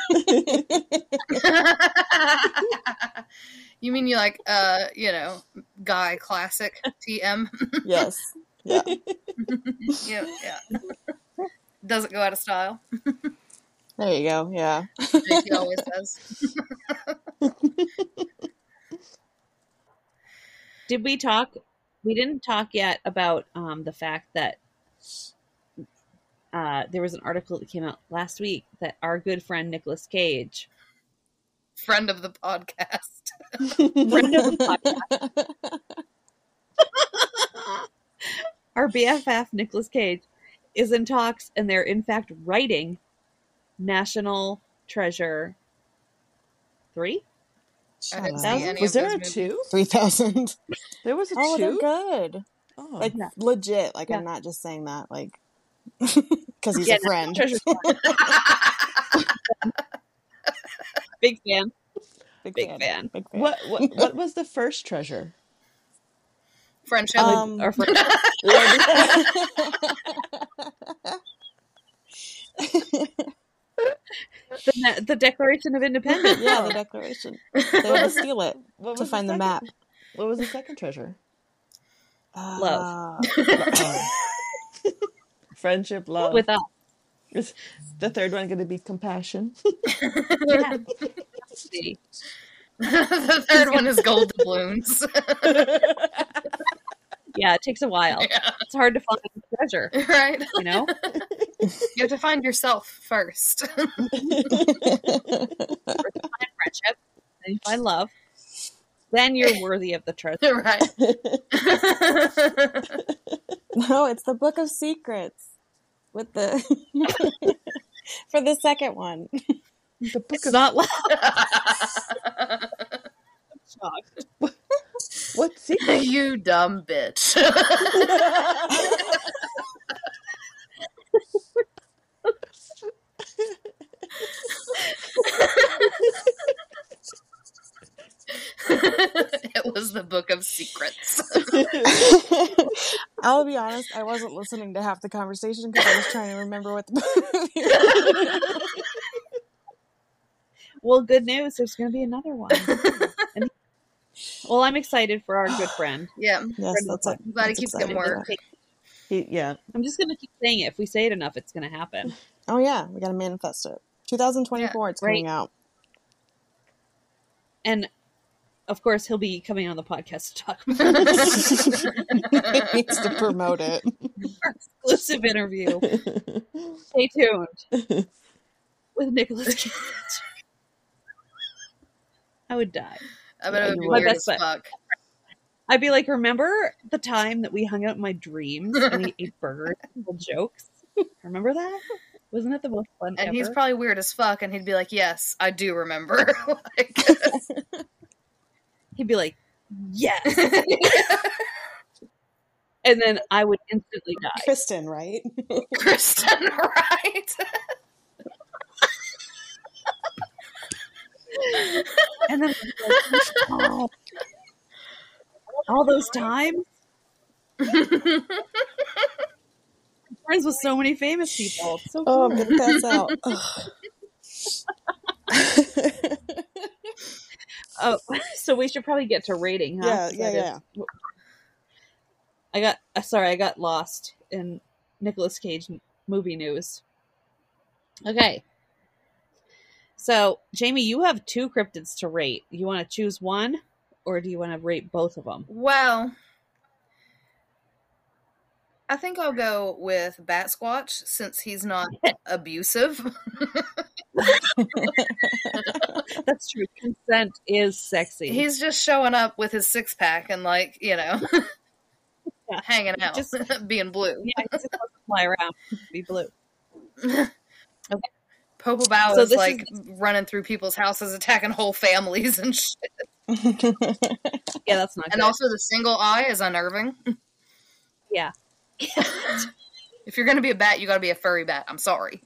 You mean you like guy classic TM? Yes. Yeah. yeah. Doesn't go out of style. There you go. Yeah. He always does. Did we talk? We didn't talk yet about the fact that there was an article that came out last week that our good friend Nicolas Cage, Friend of the podcast. friend of the podcast, our BFF Nicolas Cage, is in talks, and they're in fact writing National Treasure 3. I didn't see Shut up. any Was of there those a movies. 2? 3,000. There was a Oh, 2? they're good. Oh. Like Yeah. legit. Like Yeah. I'm not just saying that. Like because he's a friend. Treasure 3. Big fan. Big fan. Big fan. What was the first treasure? Friendship. Our friend. The Declaration of Independence. Yeah, the Declaration. They had to steal it What to was find the second- map. What was the second treasure? Love. Friendship, love. With us. Is the third one going to be compassion? Yeah. The third one is gold doubloons. Yeah, it takes a while. Yeah. It's hard to find treasure, Right? you know? You have to find yourself first. First you find friendship, then you find love, Then you're worthy of the treasure. Right. No, it's the Book of Secrets with the for the second one. The book It's of not like shocked. what secret? You dumb bitch. It was the Book of Secrets. I'll be honest, I wasn't listening to half the conversation because I was trying to remember what the movie was. Well, good news. There's going to be another one. Well, I'm excited for our good friend. Yeah. Yes, that's it. I'm glad he That's keeps exciting. getting work. Yeah. I'm just going to keep saying it. If we say it enough, it's going to happen. Oh yeah, we gotta manifest it. 2024, it's coming out. And of course, he'll be coming on the podcast to talk about it. He needs to promote it. Our exclusive interview. Stay tuned with Nicolas Cage. I would die. I bet it would you be would. weird as fuck. I'd be like, remember the time that we hung out in my dreams and we ate burgers and told jokes? Remember that? Wasn't it the most fun And ever? he's probably weird as fuck, and he'd be like, yes, I do remember. Like, He'd be like, yes. And then I would instantly die. Kristen, right? Kristen, right? And then oh, all those times. Friends with so many famous people. It's so Oh, cool. I'm gonna pass out. Oh, so we should probably get to rating, huh? Yeah. I got lost in Nicolas Cage movie news. Okay. So, Jamie, you have 2 cryptids to rate. You want to choose one, or do you want to rate both of them? Well, I think I'll go with Bat Squatch since he's not abusive. That's true. Consent is sexy. He's just showing up with his 6-pack and, like, Yeah. hanging out, Just- being blue. Yeah, he just doesn't fly around. Be blue. Popo Bao So is, this like, running through people's houses, attacking whole families and shit. Yeah, that's not And good. also the single eye is unnerving. Yeah. If you're going to be a bat, you got to be a furry bat. I'm sorry.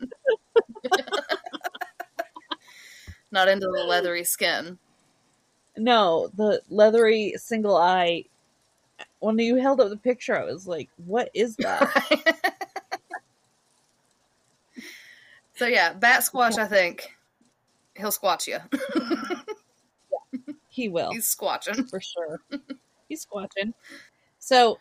Not into the leathery skin. No, the leathery single eye. When you held up the picture, I was like, what is that? So yeah, Bat Squatch, I think. He'll squatch you. He will. He's squatching. For sure. He's squatching. So,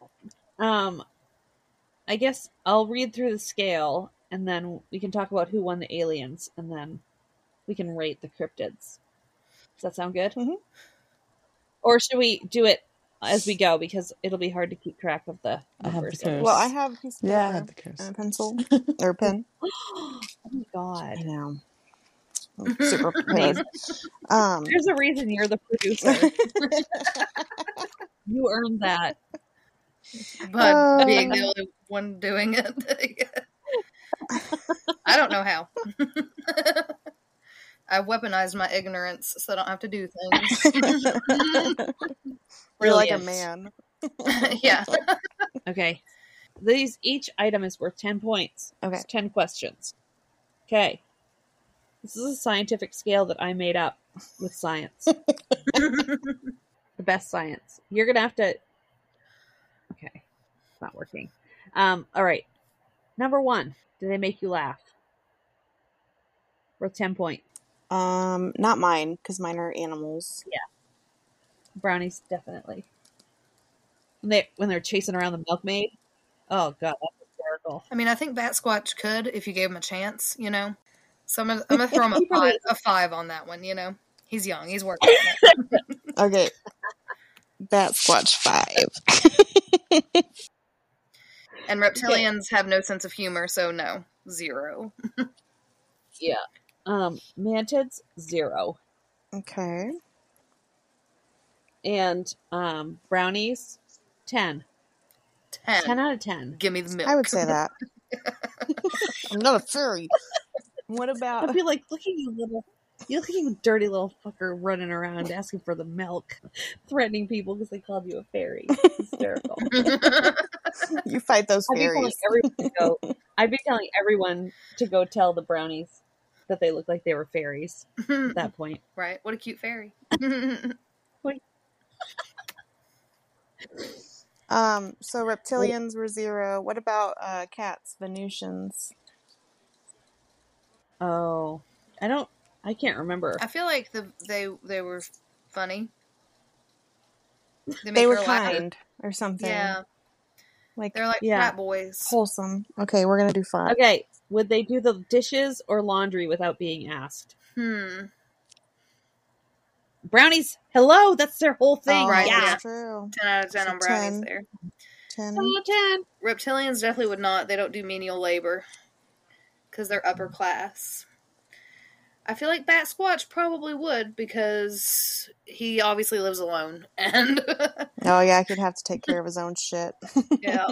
I guess I'll read through the scale, and then we can talk about who won the aliens, and then we can rate the cryptids. Does that sound good? Mhm. Or should we do it as we go, because it'll be hard to keep track of the I have the numbers. curse. Well, I have a piece of Yeah, I paper have the curse. and a pencil or a pen. Oh my god. I know. I'm super prepared. There's a reason you're the producer. You earned that. But being the only one doing it. I don't know how. I've weaponized my ignorance so I don't have to do things. You're like a Brilliant. man. Yeah. Okay. Each item is worth 10 points. Okay. It's 10 questions. Okay. This is a scientific scale that I made up with science. The best science. You're going to have to... Okay. It's not working. All right. Number 1. Do they make you laugh? Worth 10 points. Not mine, because mine are animals. Brownies, definitely. When they're chasing around the milkmaid. Oh, God. That's hysterical. I mean, I think Bat Squatch could if you gave him a chance, you know? So I'm gonna throw him a 5 on that one, you know? He's young. He's working on it. Okay. Bat Squatch 5. And reptilians have no sense of humor, so no. 0. Yeah. Mantids, 0. Okay. And brownies, 10. 10. 10 out of 10. Give me the milk. I would say that. I'm not a fairy. What about? I'd be like, look at you dirty little fucker running around asking for the milk, threatening people because they called you a fairy. Hysterical. You fight those fairies. I'd be telling everyone to go tell the brownies that they look like they were fairies at that point. Right. What a cute fairy. So reptilians were 0. What about cats, Venusians? Oh, I can't remember. I feel like they were funny. They were kind or something. Yeah. Like they're like frat boys. Wholesome. Okay, we're gonna do 5. Okay, would they do the dishes or laundry without being asked? Brownies, hello, that's their whole thing. Oh, right? Yeah, Yeah. that's true. 10 out of 10 on brownies 10. there. 10. 10 out of 10. Reptilians definitely would not. They don't do menial labor because they're upper class. I feel like Bat Squatch probably would because he obviously lives alone. And Oh yeah, he'd have to take care of his own shit. yeah.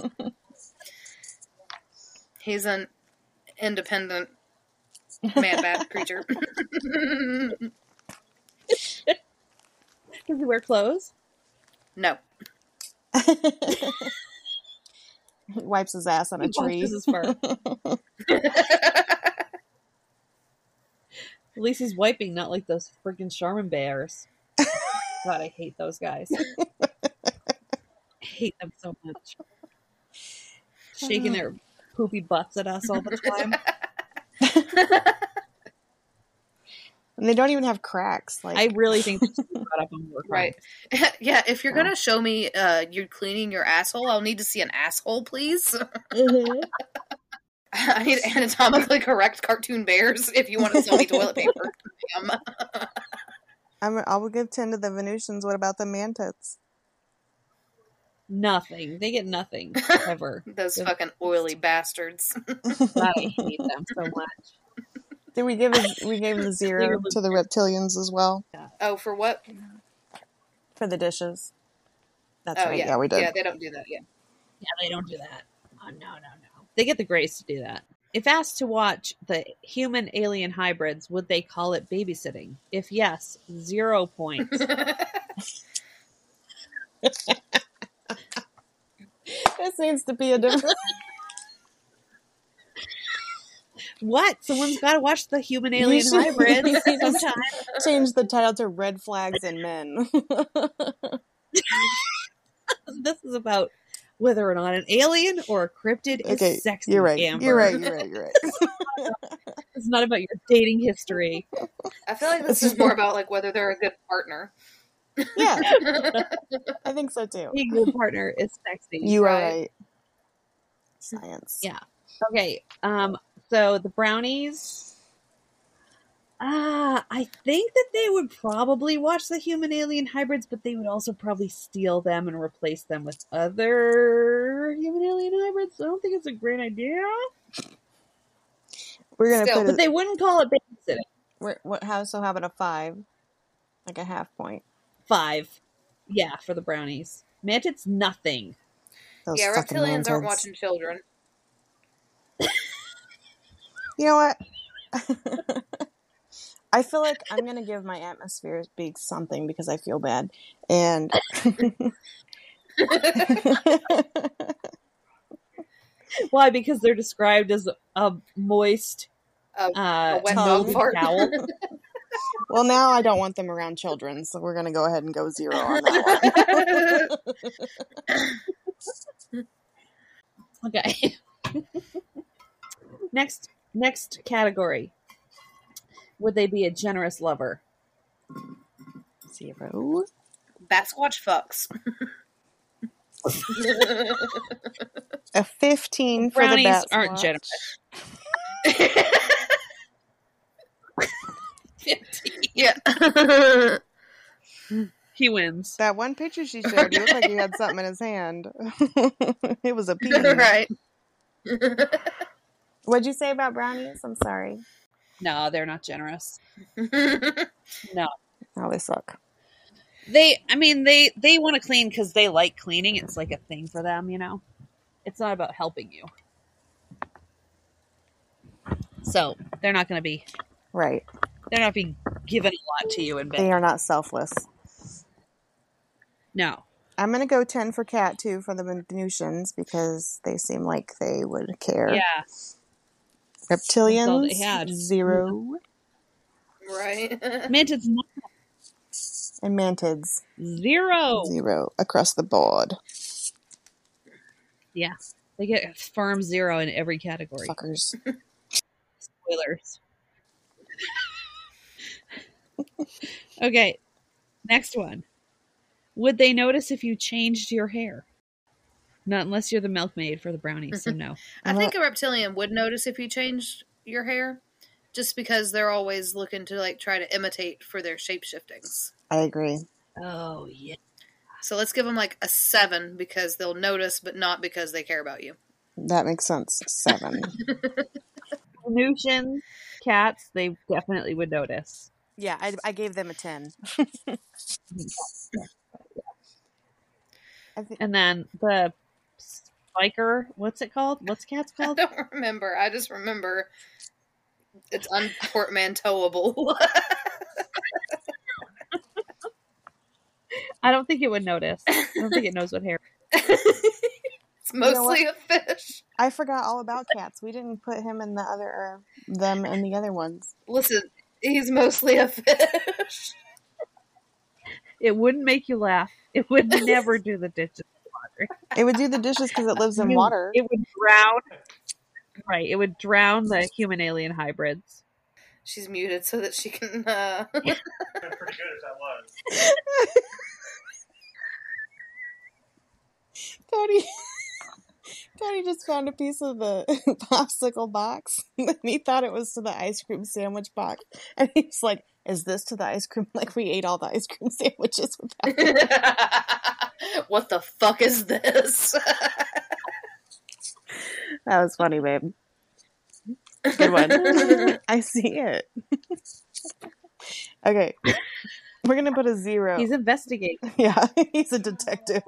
He's an independent man-bat creature. Does he wear clothes? No. He wipes his ass on a tree. Washes his fur. At least he's wiping, not like those freaking Charmin bears. God, I hate those guys. I hate them so much. Shaking their poopy butts at us all the time. And they don't even have cracks. Like I really think this is brought up on work. Right. Yeah, if you're going to show me you're cleaning your asshole, I'll need to see an asshole, please. Mhm. I need anatomically correct cartoon bears if you want to sell me toilet paper. I will give 10 to the Venusians. What about the mantids? Nothing. They get nothing ever. Those fucking oily bastards. God, I hate them so much. Did we give we gave the 0 to the reptilians as well Oh, for what? for the dishes? That's Oh, right. yeah. Yeah, we did. Yeah, they don't do that. Yeah. Yeah, they don't do that. Oh, no. They get the grace to do that. If asked to watch the human-alien hybrids, would they call it babysitting? If yes, 0 points. This needs to be a different. What? Someone's got to watch the human-alien hybrids sometime. Change the title to Red Flags in Men. This is about whether or not an alien or a cryptid is sexy. You're right. Amber. You're right. It's not about your dating history. I feel like this is more about like whether they're a good partner. Yeah, I think so too. Being a good partner is sexy. You are right. Science. Yeah. Okay. So the brownies. I think that they would probably watch the human alien hybrids, but they would also probably steal them and replace them with other human alien hybrids. So I don't think it's a great idea. We're gonna put but they wouldn't call it babysitting. How about a 5? Like a half point. 5. Yeah, for the brownies. Mantids, nothing. Those yeah, fucking reptilians aren't mantids. watching children. You know what? I feel like I'm gonna give my atmosphere beak something because I feel bad. And Why? Because they're described as a moist, a wet dog fart. towel. well, now I don't want them around children, so we're gonna go ahead and go 0 on that one. Okay. Next category. Would they be a generous lover? 0. Bat Squatch fucks. A 15 for Brownies the bat aren't squatch. generous. 15. Yeah. He wins. That one picture she showed, he looked like he had something in his hand. It was a pea. Right. What'd you say about brownies? I'm sorry. No, they're not generous. No. Oh, they suck. They want to clean because they like cleaning. It's like a thing for them, you know. It's not about helping you. So they're not going to be Right. They're not being given a lot to you in bed. They are not selfless. No. I'm going to go 10 for cat, too, for the Venusians, because they seem like they would care. Yeah. Reptilians, they had. 0. Right. Mantids, And mantids, 0. 0 across the board. Yeah. They get firm 0 in every category. Fuckers. Spoilers. Okay. Next one. Would they notice if you changed your hair? Not unless you're the milkmaid for the brownies, so no. I think a reptilian would notice if you changed your hair, just because they're always looking to like try to imitate for their shape shiftings. I agree. Oh, yeah. So let's give them like a 7 because they'll notice, but not because they care about you. That makes sense. 7. Venusians, cats, they definitely would notice. Yeah, I gave them a 10. And then the spiker, what's it called? What's cat's I called? don't remember. I just remember it's unportmanteauable. I don't think it would notice. I don't think it knows what hair. It's mostly a fish. I forgot all about cats. We didn't put him in the other, or them in the other ones. Listen, he's mostly a fish. It wouldn't make you laugh. It would never do the dishes. It would do the dishes because it lives in water. It would drown. Right. It would drown the human alien hybrids. She's muted so that she can. Pretty good if that was. Cody just found a piece of the popsicle box, and he thought it was to the ice cream sandwich box. And he's like, is this to the ice cream? Like, we ate all the ice cream sandwiches with that. What the fuck is this? That was funny, babe. Good one. I see it. Okay. We're going to put a 0. He's investigating. Yeah, he's a detective.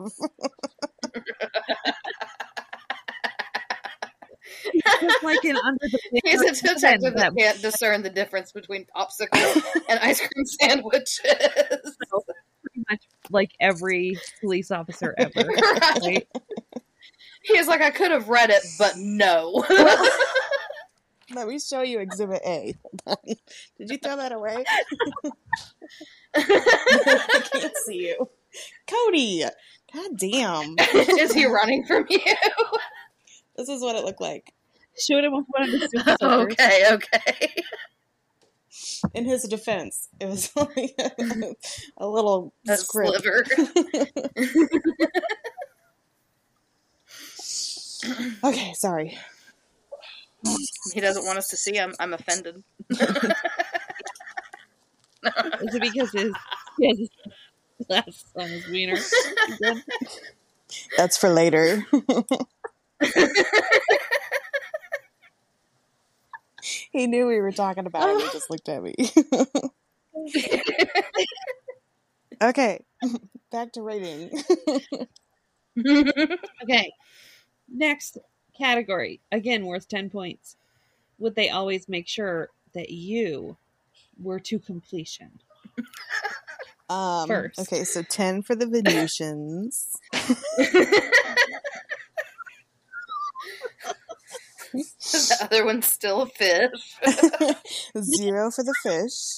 Just like in Under the Bridge. He's a detective that can't discern the difference between popsicles and ice cream sandwiches. Pretty much like every police officer ever. Right? He's like, I could have read it, but no. Let me show you Exhibit A. Did you throw that away? I can't see you. Cody! God damn. Is he running from you? This is what it looked like. Showed him with one of the super soldiers. Okay. In his defense, it was only a little A script. sliver. Okay, sorry. He doesn't want us to see. I'm offended. Is it because he has his glass on his wiener? That's for later. He knew we were talking about it. He just looked at me. Okay, back to rating. Okay. Next category. Again, worth 10 points. Would they always make sure that you were to completion? First. Okay, so 10 for the Venusians. The other one's still a fish. 0 for the fish.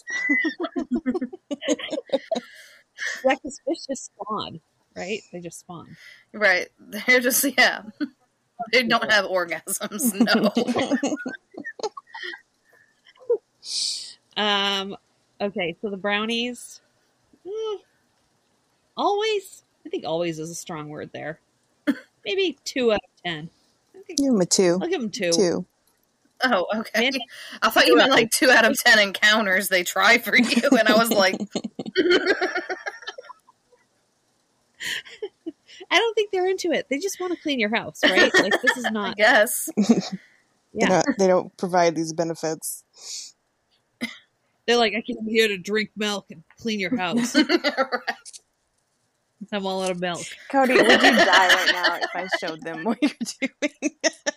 Yeah, because fish just spawn, right? They just spawn. Right. They're just, yeah. They don't have orgasms, no. Okay, so the brownies. Always? I think always is a strong word there. Maybe 2 out of 10. Give him a 2. I'll give them 2. 2. Oh, okay. Man. I thought you meant like 2 out of 10 encounters they try for you, and I was like... I don't think they're into it. They just want to clean your house, right? Like, this is I not... guess. Yeah. They don't provide these benefits. They're like, I came here to drink milk and clean your house. Right. I'm all out of milk. Cody, would you die right now if I showed them what you're doing?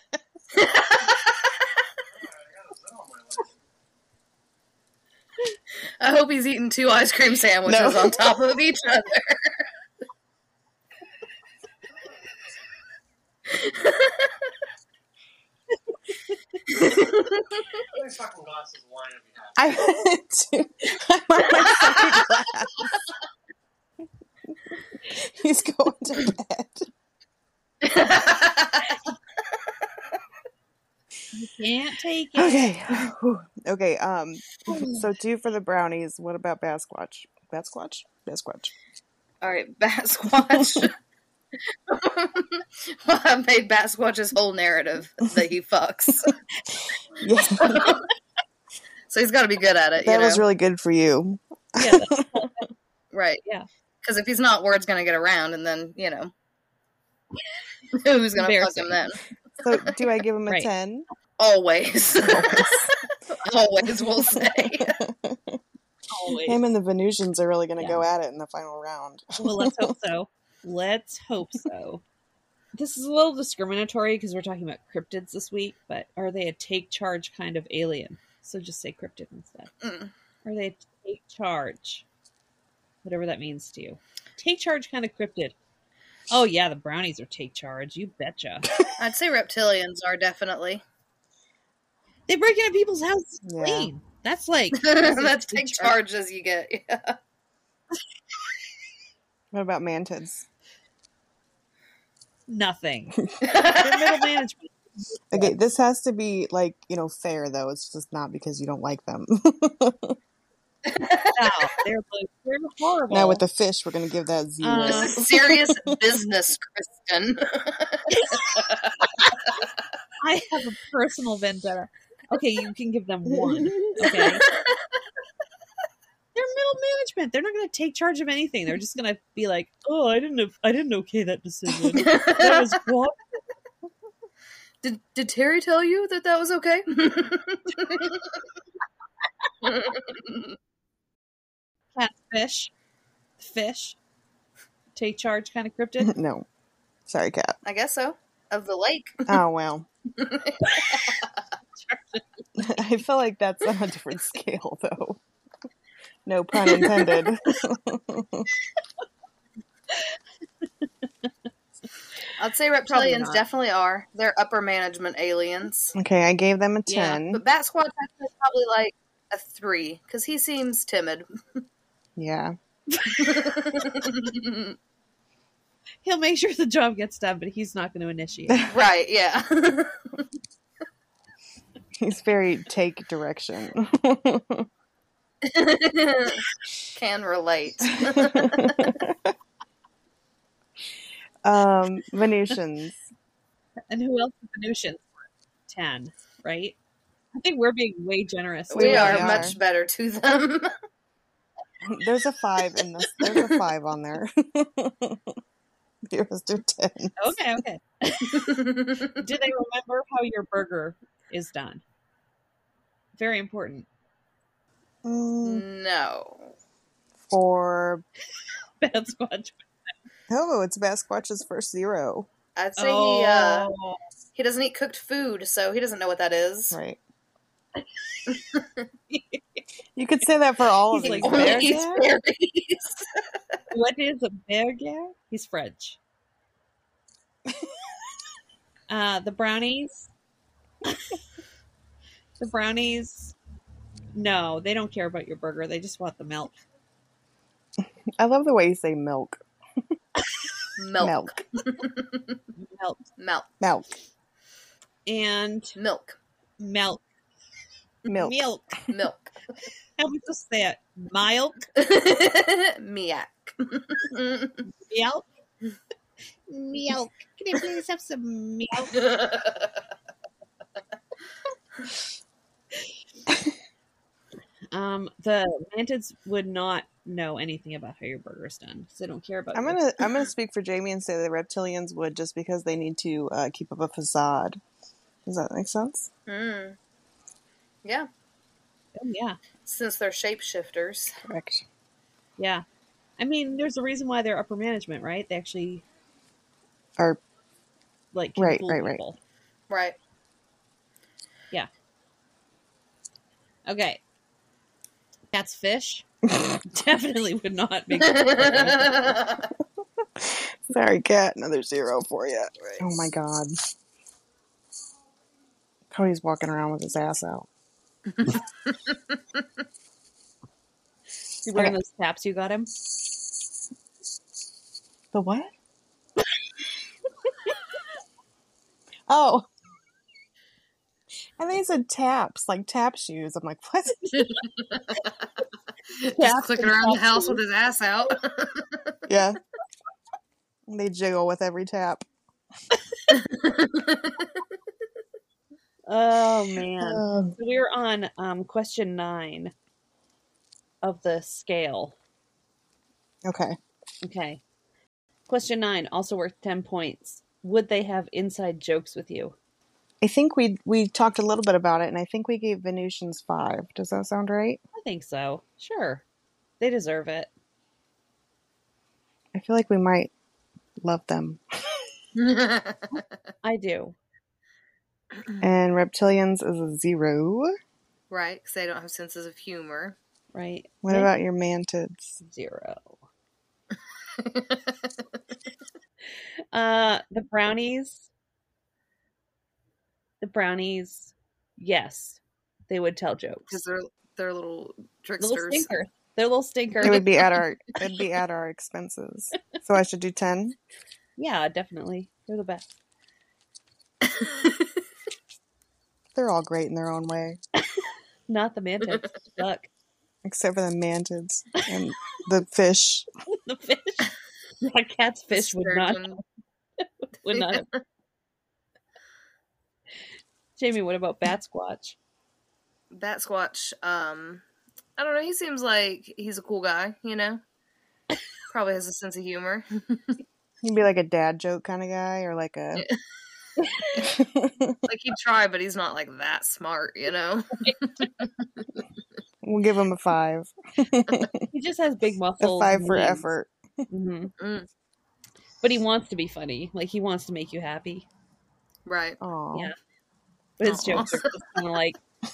I hope he's eating 2 ice cream sandwiches No. on top of each other. How many fucking glasses of wine have you had? I'm on my second glass. He's going to bed. You can't take it. Okay. Whew. Okay. So 2 for the brownies. What about Basquatch? Basquatch? Basquatch. All right, Bat Squatch. Well, I made Bat Squatch's whole narrative that he fucks. Yeah. So he's got to be good at it. That you was know? really good for you. Yeah, that's Right. Yeah. Because if he's not, word's going to get around, and then, you know, who's going to fuck him then? So do I give him a Right. 10? Always. Always, we'll say. always. Him and the Venusians are really going to Yeah. go at it in the final round. Well, let's hope so. Let's hope so. This is a little discriminatory because we're talking about cryptids this week, but are they a take charge kind of alien? So just say cryptid instead. Mm. Are they a take charge? Whatever that means to you. Take charge kind of cryptid. Oh, yeah, the brownies are take charge. You betcha. I'd say reptilians are definitely. They break into people's houses Yeah. clean. That's like... That's take charge as you get. Yeah. What about mantids? Nothing. They're middle management. Okay, this has to be like, fair though. It's just not because you don't like them. No, they're horrible. Now with the fish, we're going to give that 0. This is serious business, Kristen. I have a personal vendetta. Okay, you can give them 1. Okay. They're middle management. They're not going to take charge of anything. They're just going to be like, "Oh, I didn't okay that decision. That was what?" Did Terry tell you that was okay? Catfish, fish, take charge kind of cryptid. No. Sorry, Kat. I guess so. Of the lake. Oh, well. I feel like that's on a different scale, though. No pun intended. I'd say Probably reptilians not. definitely are. They're upper management aliens. Okay, I gave them a Yeah, 10. But Bat Squatch, I'd say probably like a 3, because he seems timid. Yeah. He'll make sure the job gets done, but he's not going to initiate. Right, yeah. He's very take direction. Can relate. Venusians. And who else is Venusians? 10, right? I think we're being way generous. We really are are. much better to them. There's a 5 in this. There's a 5 on there. The rest are 10. Okay. Do they remember how your burger is done? Very important. No. For Bad Squatch. it's Basquatch's first 0. I'd say Oh. he doesn't eat cooked food, so he doesn't know what that is. Right. You could say that for all of He's these. like, Only Bear eats Cat? berries. What is a burger? He's French. The brownies. The brownies. No, they don't care about your burger. They just want the milk. I love the way you say milk. Milk. Milk. Milk. Milk. And Milk. milk. Milk. Milk. Milk. How would you say it? Milk? Miak. Milk? Milk. Can I please have some milk? The mantids would not know anything about how your burger's done because they don't care about I'm your- gonna speak for Jamie and say the reptilians would, just because they need to keep up a facade. Does that make sense? Yeah. Oh, yeah. Since they're shapeshifters. Correct. Yeah. I mean, there's a reason why they're upper management, right? They actually Or like can Right, fool right, right. people. Right. Yeah. Okay. Cat's fish definitely would not make. sorry, cat. Another 0 for you. Right. Oh my god. Cody's walking around with his ass out. You wearing Okay. those caps you got him? The what? Oh. I think he said taps, like tap shoes. I'm like, what? Just clicking around the house with his ass out. Yeah. They jiggle with every tap. Oh man. So we're on question 9 of the scale. Okay. Okay. Question 9, also worth 10 points. Would they have inside jokes with you? I think we talked a little bit about it, and I think we gave Venusians 5. Does that sound right? I think so. Sure. They deserve it. I feel like we might love them. I do. And reptilians is a 0. Right, because they don't have senses of humor. Right. What about your mantids? 0. The brownies. The brownies, yes, they would tell jokes. Because they're little tricksters. Little stinkers. They're little stinkers. It would be at our expenses. So I should do 10? Yeah, definitely. They're the best. They're all great in their own way. Not the mantids. Duck. Except for the mantids and the fish. The fish. Yeah, cat's fish would not. Would not. Jamie, what about Bat Squatch? Bat Squatch, I don't know, he seems like he's a cool guy, you know? Probably has a sense of humor. He'd be like a dad joke kind of guy, or like a... Like, he'd try, but he's not, like, that smart, you know? We'll give him a 5. He just has big muscles. A 5 for effort. Mm-hmm. But he wants to be funny. Like, he wants to make you happy. Right. Aww. Yeah. But his jokes are just kind of like,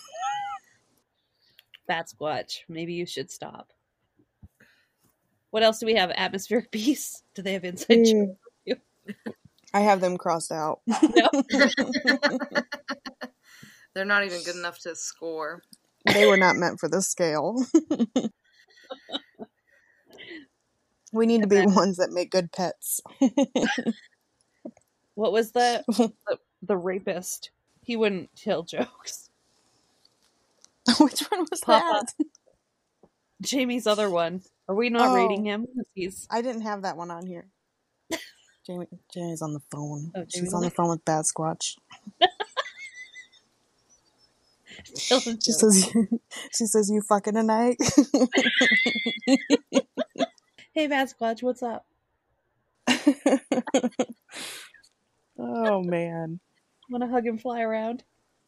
Bat Squatch, maybe you should stop. What else do we have? Atmospheric beasts? Do they have inside jokes? I have them crossed out. No. They're not even good enough to score. They were not meant for this scale. We need to be ones that make good pets. What was the rapist? He wouldn't tell jokes. Which one was Papa. that? Jamie's other one. Are we not rating him? I didn't have that one on here. Jamie's on the phone. Oh, She's on the phone with Bat Squatch. She says, you fucking tonight? Hey, Bat Squatch, what's up? Oh, man. Want to hug and fly around?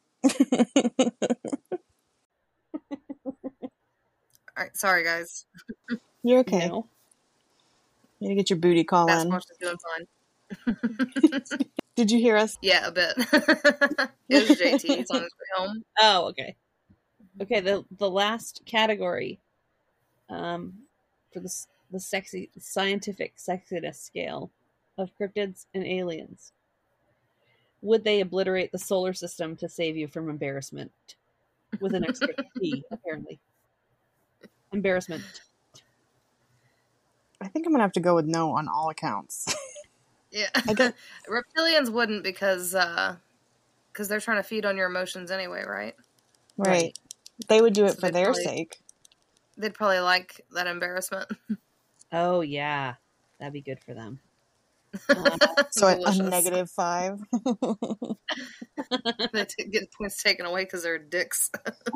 All right, sorry, guys. You're okay. No. You need to get your booty call Bat in. Squatch is doing fine. Did you hear us? Yeah, a bit. It was JT. He's on his way home. Oh, okay. Okay, the last category for the scientific sexiness scale of cryptids and aliens. Would they obliterate the solar system to save you from embarrassment? With an extra T, apparently. Embarrassment. I think I'm going to have to go with no on all accounts. Yeah. Reptilians wouldn't because they're trying to feed on your emotions anyway, right? Right. They would do it So for their sake. They'd probably like that embarrassment. Oh, yeah. That'd be good for them. So a negative 5. They get points taken away because they're dicks.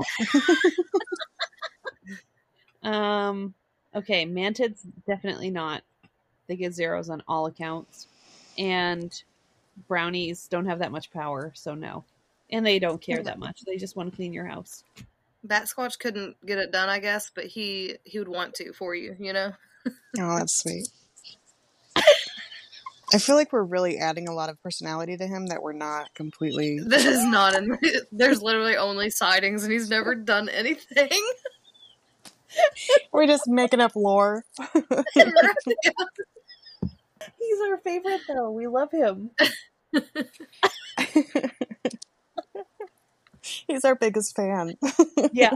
Okay, mantids, definitely not. They get 0s on all accounts. And brownies don't have that much power, so no. And they don't care that much. They just want to clean your house. Bat Squatch couldn't get it done, I guess, but he would want to for you, you know? Oh, that's sweet. I feel like we're really adding a lot of personality to him that we're not completely... This is not in... There's literally only sightings, and he's never done anything. We're just making up lore. He's our favorite, though. We love him. He's our biggest fan. Yeah.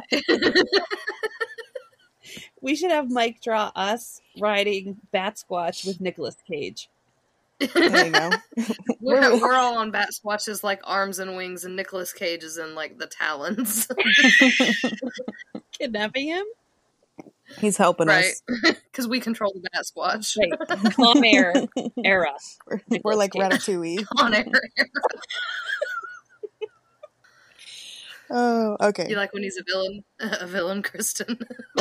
We should have Mike draw us riding Bat Squatch with Nicolas Cage. There you go. We're all on Bat Squatch's like arms and wings, and Nicolas Cage is in like the talons. Kidnapping him? He's helping Right. us. Because we control the Bat Squatch. Right. Con Air era. We're like Ratatouille. On air. Oh, okay. You like when he's a villain? A villain, Kristen.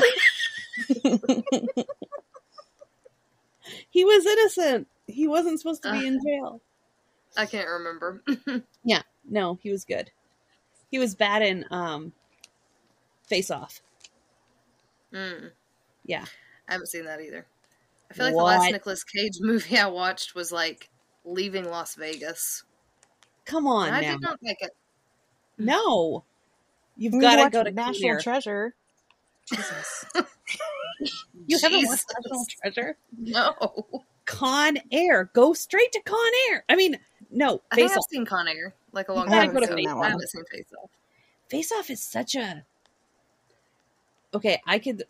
He was innocent. He wasn't supposed to be in jail. I can't remember. Yeah. No, he was good. He was bad in Face Off. Yeah. I haven't seen that either. I feel like What? the last Nicolas Cage movie I watched was like Leaving Las Vegas. Come on And I now. did not like it. No. You've We got to watched go to National Con Air. Treasure. Jesus. You haven't Jesus. watched National Treasure? No. Con Air. Go straight to Con Air. I mean, no, I think Face I've Off. seen Con Air like a long I time haven't ago. seen that I one. haven't seen Face Off. Face Off is such a... Okay, I could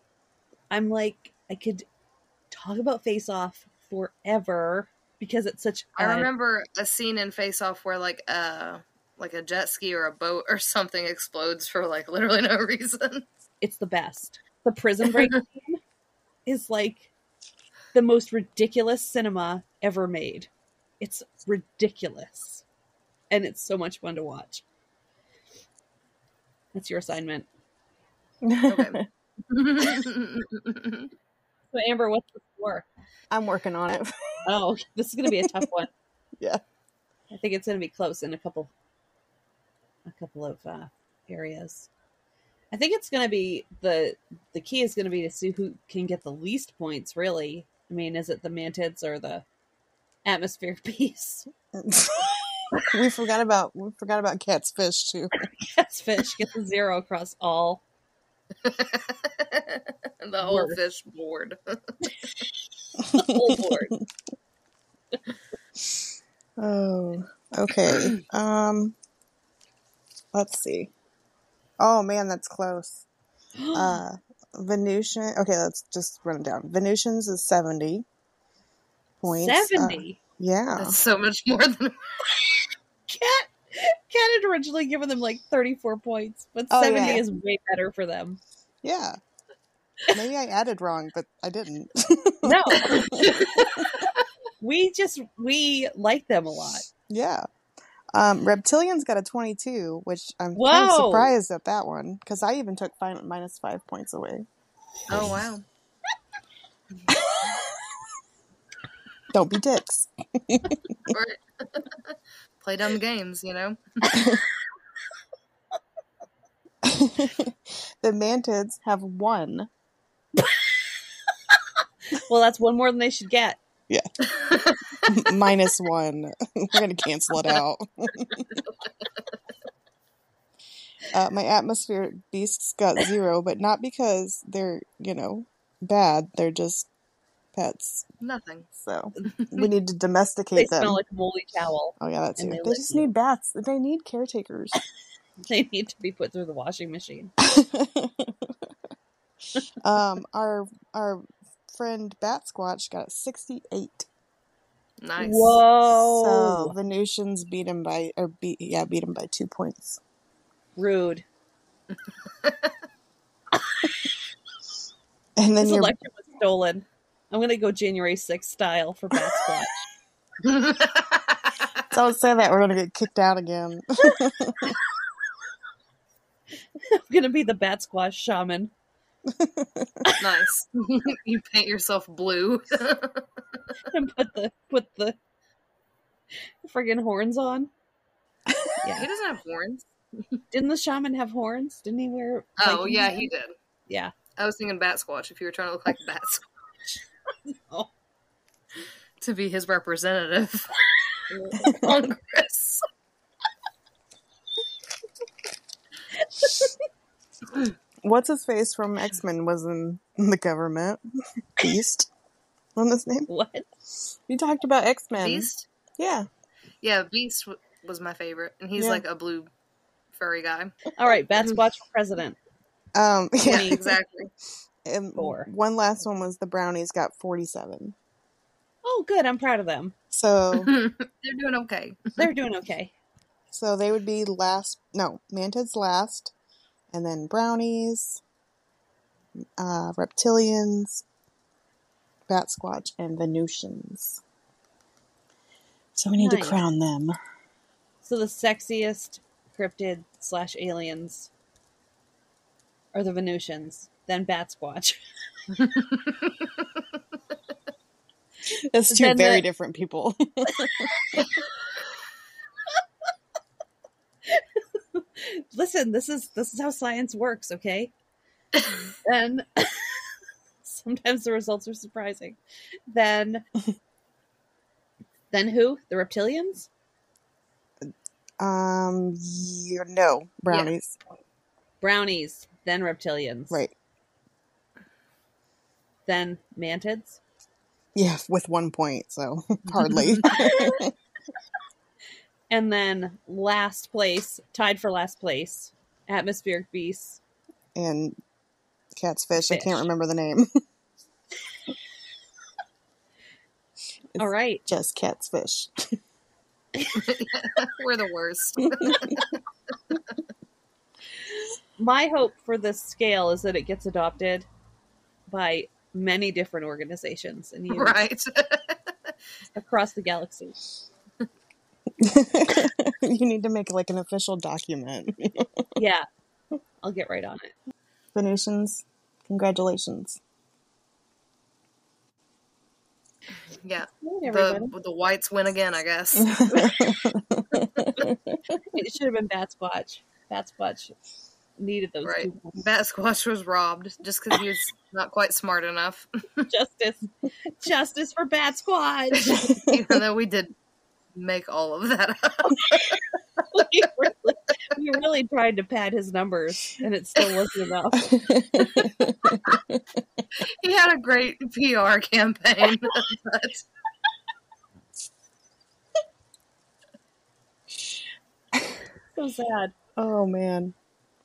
talk about Face Off forever because it's such I remember a scene in Face Off where like a jet ski or a boat or something explodes for like literally no reason. It's the best. The prison break scene is like the most ridiculous cinema ever made. It's ridiculous. And it's so much fun to watch. That's your assignment. Okay. So Amber, what's the score? I'm working on it. Oh, this is going to be a tough one. Yeah. I think it's going to be close in a couple of areas. I think it's going to be the key is going to be to see who can get the least points. Really, I mean, is it the mantids or the atmospheric beasts? We forgot about Cat's Fish too. Yes, fish gets a 0 across all. The whole Worst. fish board. The whole board. Oh, okay. Let's see. Oh man, that's close. Venusian. Okay, let's just run it down. Venusians is 70 points. 70. Yeah. That's so much more than Cat had originally given them like 34 points, but Oh, 70 yeah. is way better for them. Yeah. Maybe I added wrong, but I didn't. No. we like them a lot. Yeah. Reptilian's got a 22, which I'm kind of Whoa. surprised at that one because I even took minus 5 points away. Oh wow. Don't be dicks. Play dumb games, you know? The mantids have 1. Well, that's one more than they should get. Yeah. Minus 1. We're going to cancel it out. My atmospheric beasts got 0, but not because they're, bad. They're just pets. Nothing. So we need to They domesticate them. smell like a moldy towel. Oh, yeah, that's and it. they They lick just you. need baths. They need caretakers. They need to be put through the washing machine. Our friend Bat Squatch got 68. Nice. Whoa. So Venusians beat him by 2 points. Rude. And then This your election was stolen. I'm going to go January 6th style for Bat Squatch. don't say that. We're gonna get kicked out again. I'm going to be the Bat Squatch shaman. Nice. You paint yourself blue. And put the friggin' horns on. He doesn't have horns. Didn't the shaman have horns? Didn't he wear? Oh, Viking yeah, horns? he did. Yeah. I was thinking Bat Squatch if you were trying to look like Bat Squatch. Oh. To be his representative. Congress. What's his face from X-Men was in the government. Beast. What was his name? What? You talked about X-Men. Beast? Yeah. Yeah, Beast was my favorite. And he's like a blue furry guy. All right, Bat Squatch for president. Yeah, Yeah. exactly. And 4. one last one was the Brownies got 47. Oh, good. I'm proud of them. So They're doing okay. They're doing okay. so they would be last. No, Mantids last, and then Brownies, Reptilians, Bat Squatch, and Venusians. So we need to Nice. crown them. So the sexiest cryptid / aliens are the Venusians, then Bat Squatch. That's two Then very the- different people. Listen, this is how science works, okay? Then sometimes the results are surprising. Then who? The reptilians? No, Brownies. Brownies, then reptilians. Right. Then mantids. Yeah, with 1 point, so hardly. And then last place, tied for last place, atmospheric beasts. And Cat's Fish. I Fish. can't remember the name. All right. Just Cat's Fish. We're the worst. My hope for this scale is that it gets adopted by many different organizations and used Right. across the galaxy. You need to make like an official document. Yeah. I'll get right on it. Venusians, congratulations. Yeah. Right, everybody. The whites win again, I guess. It should have been Bat Squatch. Bat Squatch needed those Right. 2 points. Bat Squatch was robbed just because he was not quite smart enough. Justice for Bat Squatch. Even though we did make all of that up. we really tried to pad his numbers, and it still wasn't enough. He had a great PR campaign. But So sad. Oh man.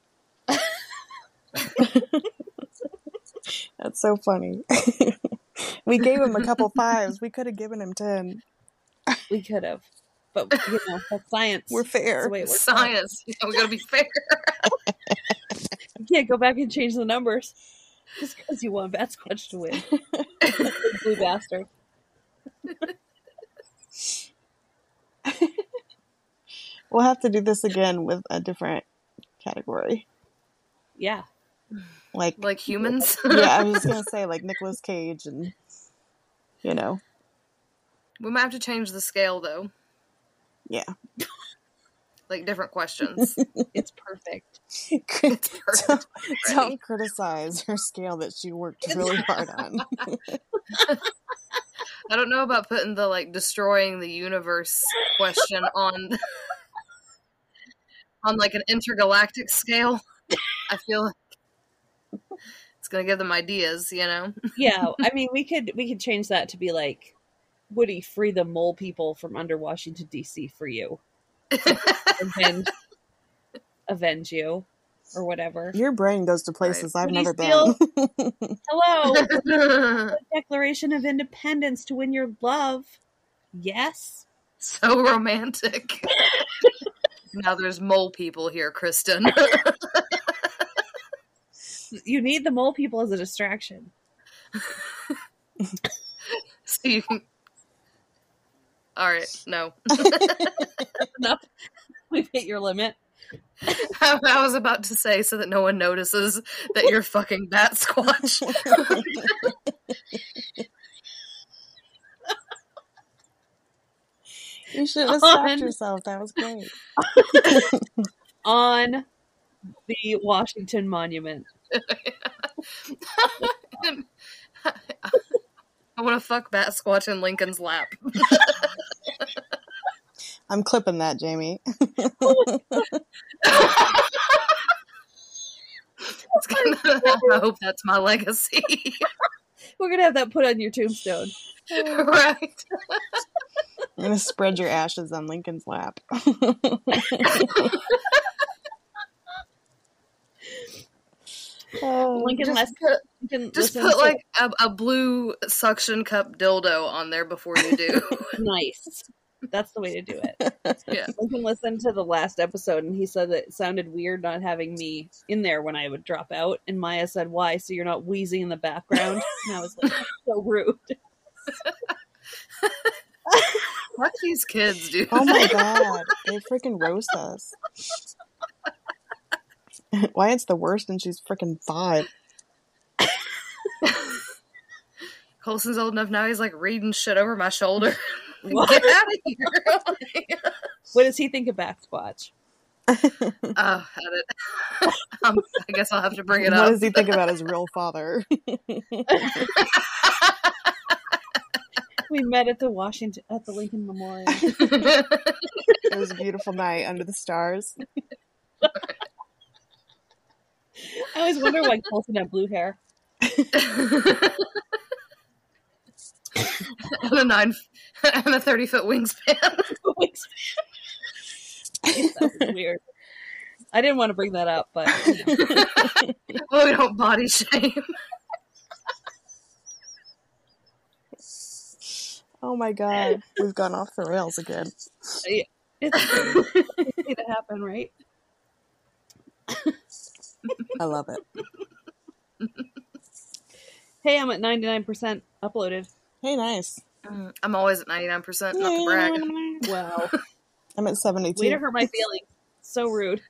That's so funny. We gave him a couple 5s. We could have given him 10. We could have, but that's science. We're fair. That's the way it works. science. You know, we gotta be fair. You can't go back and change the numbers just because you want Bat Squatch to win. Blue bastard. We'll have to do this again with a different category. Yeah. Like humans. Yeah, I was just gonna say like Nicolas Cage and you know. We might have to change the scale though. Yeah. Like different questions. It's perfect. It's perfect. Don't criticize her scale that she worked really hard on. I don't know about putting the like destroying the universe question on like an intergalactic scale. I feel like it's gonna give them ideas, you know? Yeah, I mean, we could change that to be like, would he free the mole people from under Washington D.C. for you, avenge you, or whatever? Your brain goes to places I've Would he never steal- been. Hello, Declaration of Independence to win your love. Yes. So romantic. Now there's mole people here, Kristen. You need the mole people as a distraction. So you can... Alright, no. Enough. We've hit your limit. I was about to say so that no one notices that you're fucking Bat Squatch. You should have stopped yourself. That was great. on the Washington Monument. I want to fuck Bat Squatch in Lincoln's lap. I'm clipping that, Jamie. I hope that's my legacy. We're gonna have that put on your tombstone. Right. I'm gonna spread your ashes on Lincoln's lap. Lincoln, Just put like a blue suction cup dildo on there before you do. Nice. That's the way to do it. Yeah. Lincoln listened to the last episode and he said that it sounded weird not having me in there when I would drop out. And Maya said, "Why? So you're not wheezing in the background?" And I was like, "That's so rude." Fuck these kids, dude. Oh my god, they freaking roast us. Wyatt's the worst and she's freaking 5. Colson's old enough now, he's like reading shit over my shoulder. What? Get out of here. What does he think of Backsquatch? I guess I'll have to bring it What up. does he think about his real father? We met at the Lincoln Memorial. It was a beautiful night under the stars. I always wonder why Colson had blue hair. and a 30-foot wingspan. That's weird. I didn't want to bring that up, but Well, we don't body shame. Oh my god, we've gone off the rails again. it's going to happen, right? I love it. Hey, I'm at 99% uploaded. Hey, nice. I'm always at 99%, not to brag. Wow. I'm at 72. Way to hurt my feelings. So rude.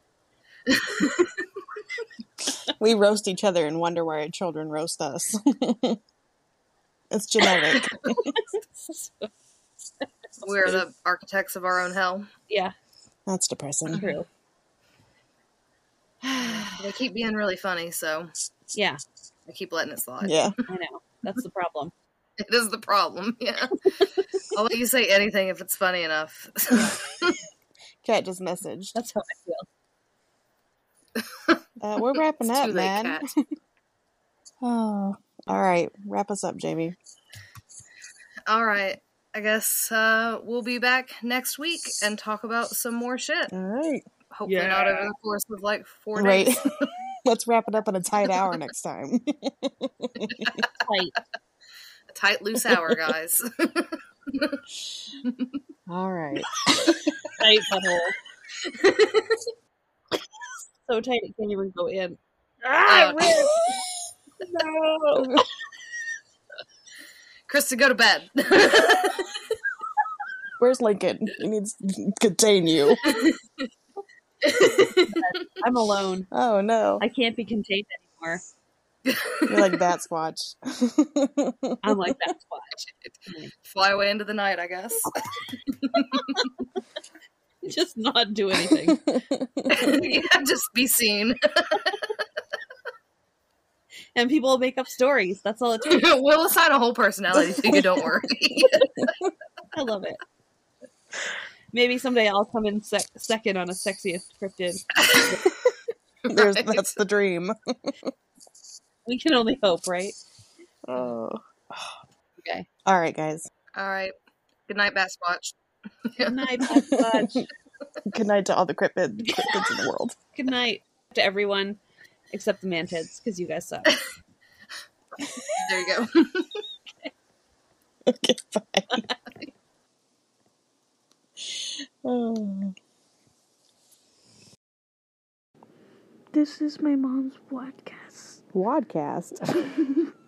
We roast each other and wonder why our children roast us. It's genetic. We're the architects of our own hell. Yeah. That's depressing. True. They keep being really funny, so Yeah. I keep letting it slide. Yeah. I know. That's the problem. It is the problem, yeah. I'll let you say anything if it's funny enough. Cat just messaged. That's how I feel. We're wrapping It's up, too late, man. Cat. Oh, all right. Wrap us up, Jamie. All right. I guess we'll be back next week and talk about some more shit. All right. Hopefully not over the course of like 4 Right. days. Let's wrap it up in a tight hour next time. Tight. A tight, loose hour, guys. All right. Tight butthole. So tight it can't even go in. Ah, No. Krista, go to bed. Where's Lincoln? He needs to contain you. I'm alone. Oh, no. I can't be contained anymore. You're like Bat Squatch. I'm like that squatch. Fly away into the night, I guess. Just not do anything. Yeah, just be seen. And people make up stories. That's all it takes. We'll assign a whole personality to you, don't worry. I love it. Maybe someday I'll come in second on a sexiest cryptid. Right. That's the dream. We can only hope, right? Oh. Okay. All right, guys. All right. Good night, Bat Squatch. Good night, Backsquatch. Good night to all the cryptids in the world. Good night to everyone except the mantids, because you guys suck. There you go. Okay, bye. Oh. This is my mom's podcast. Wadcast.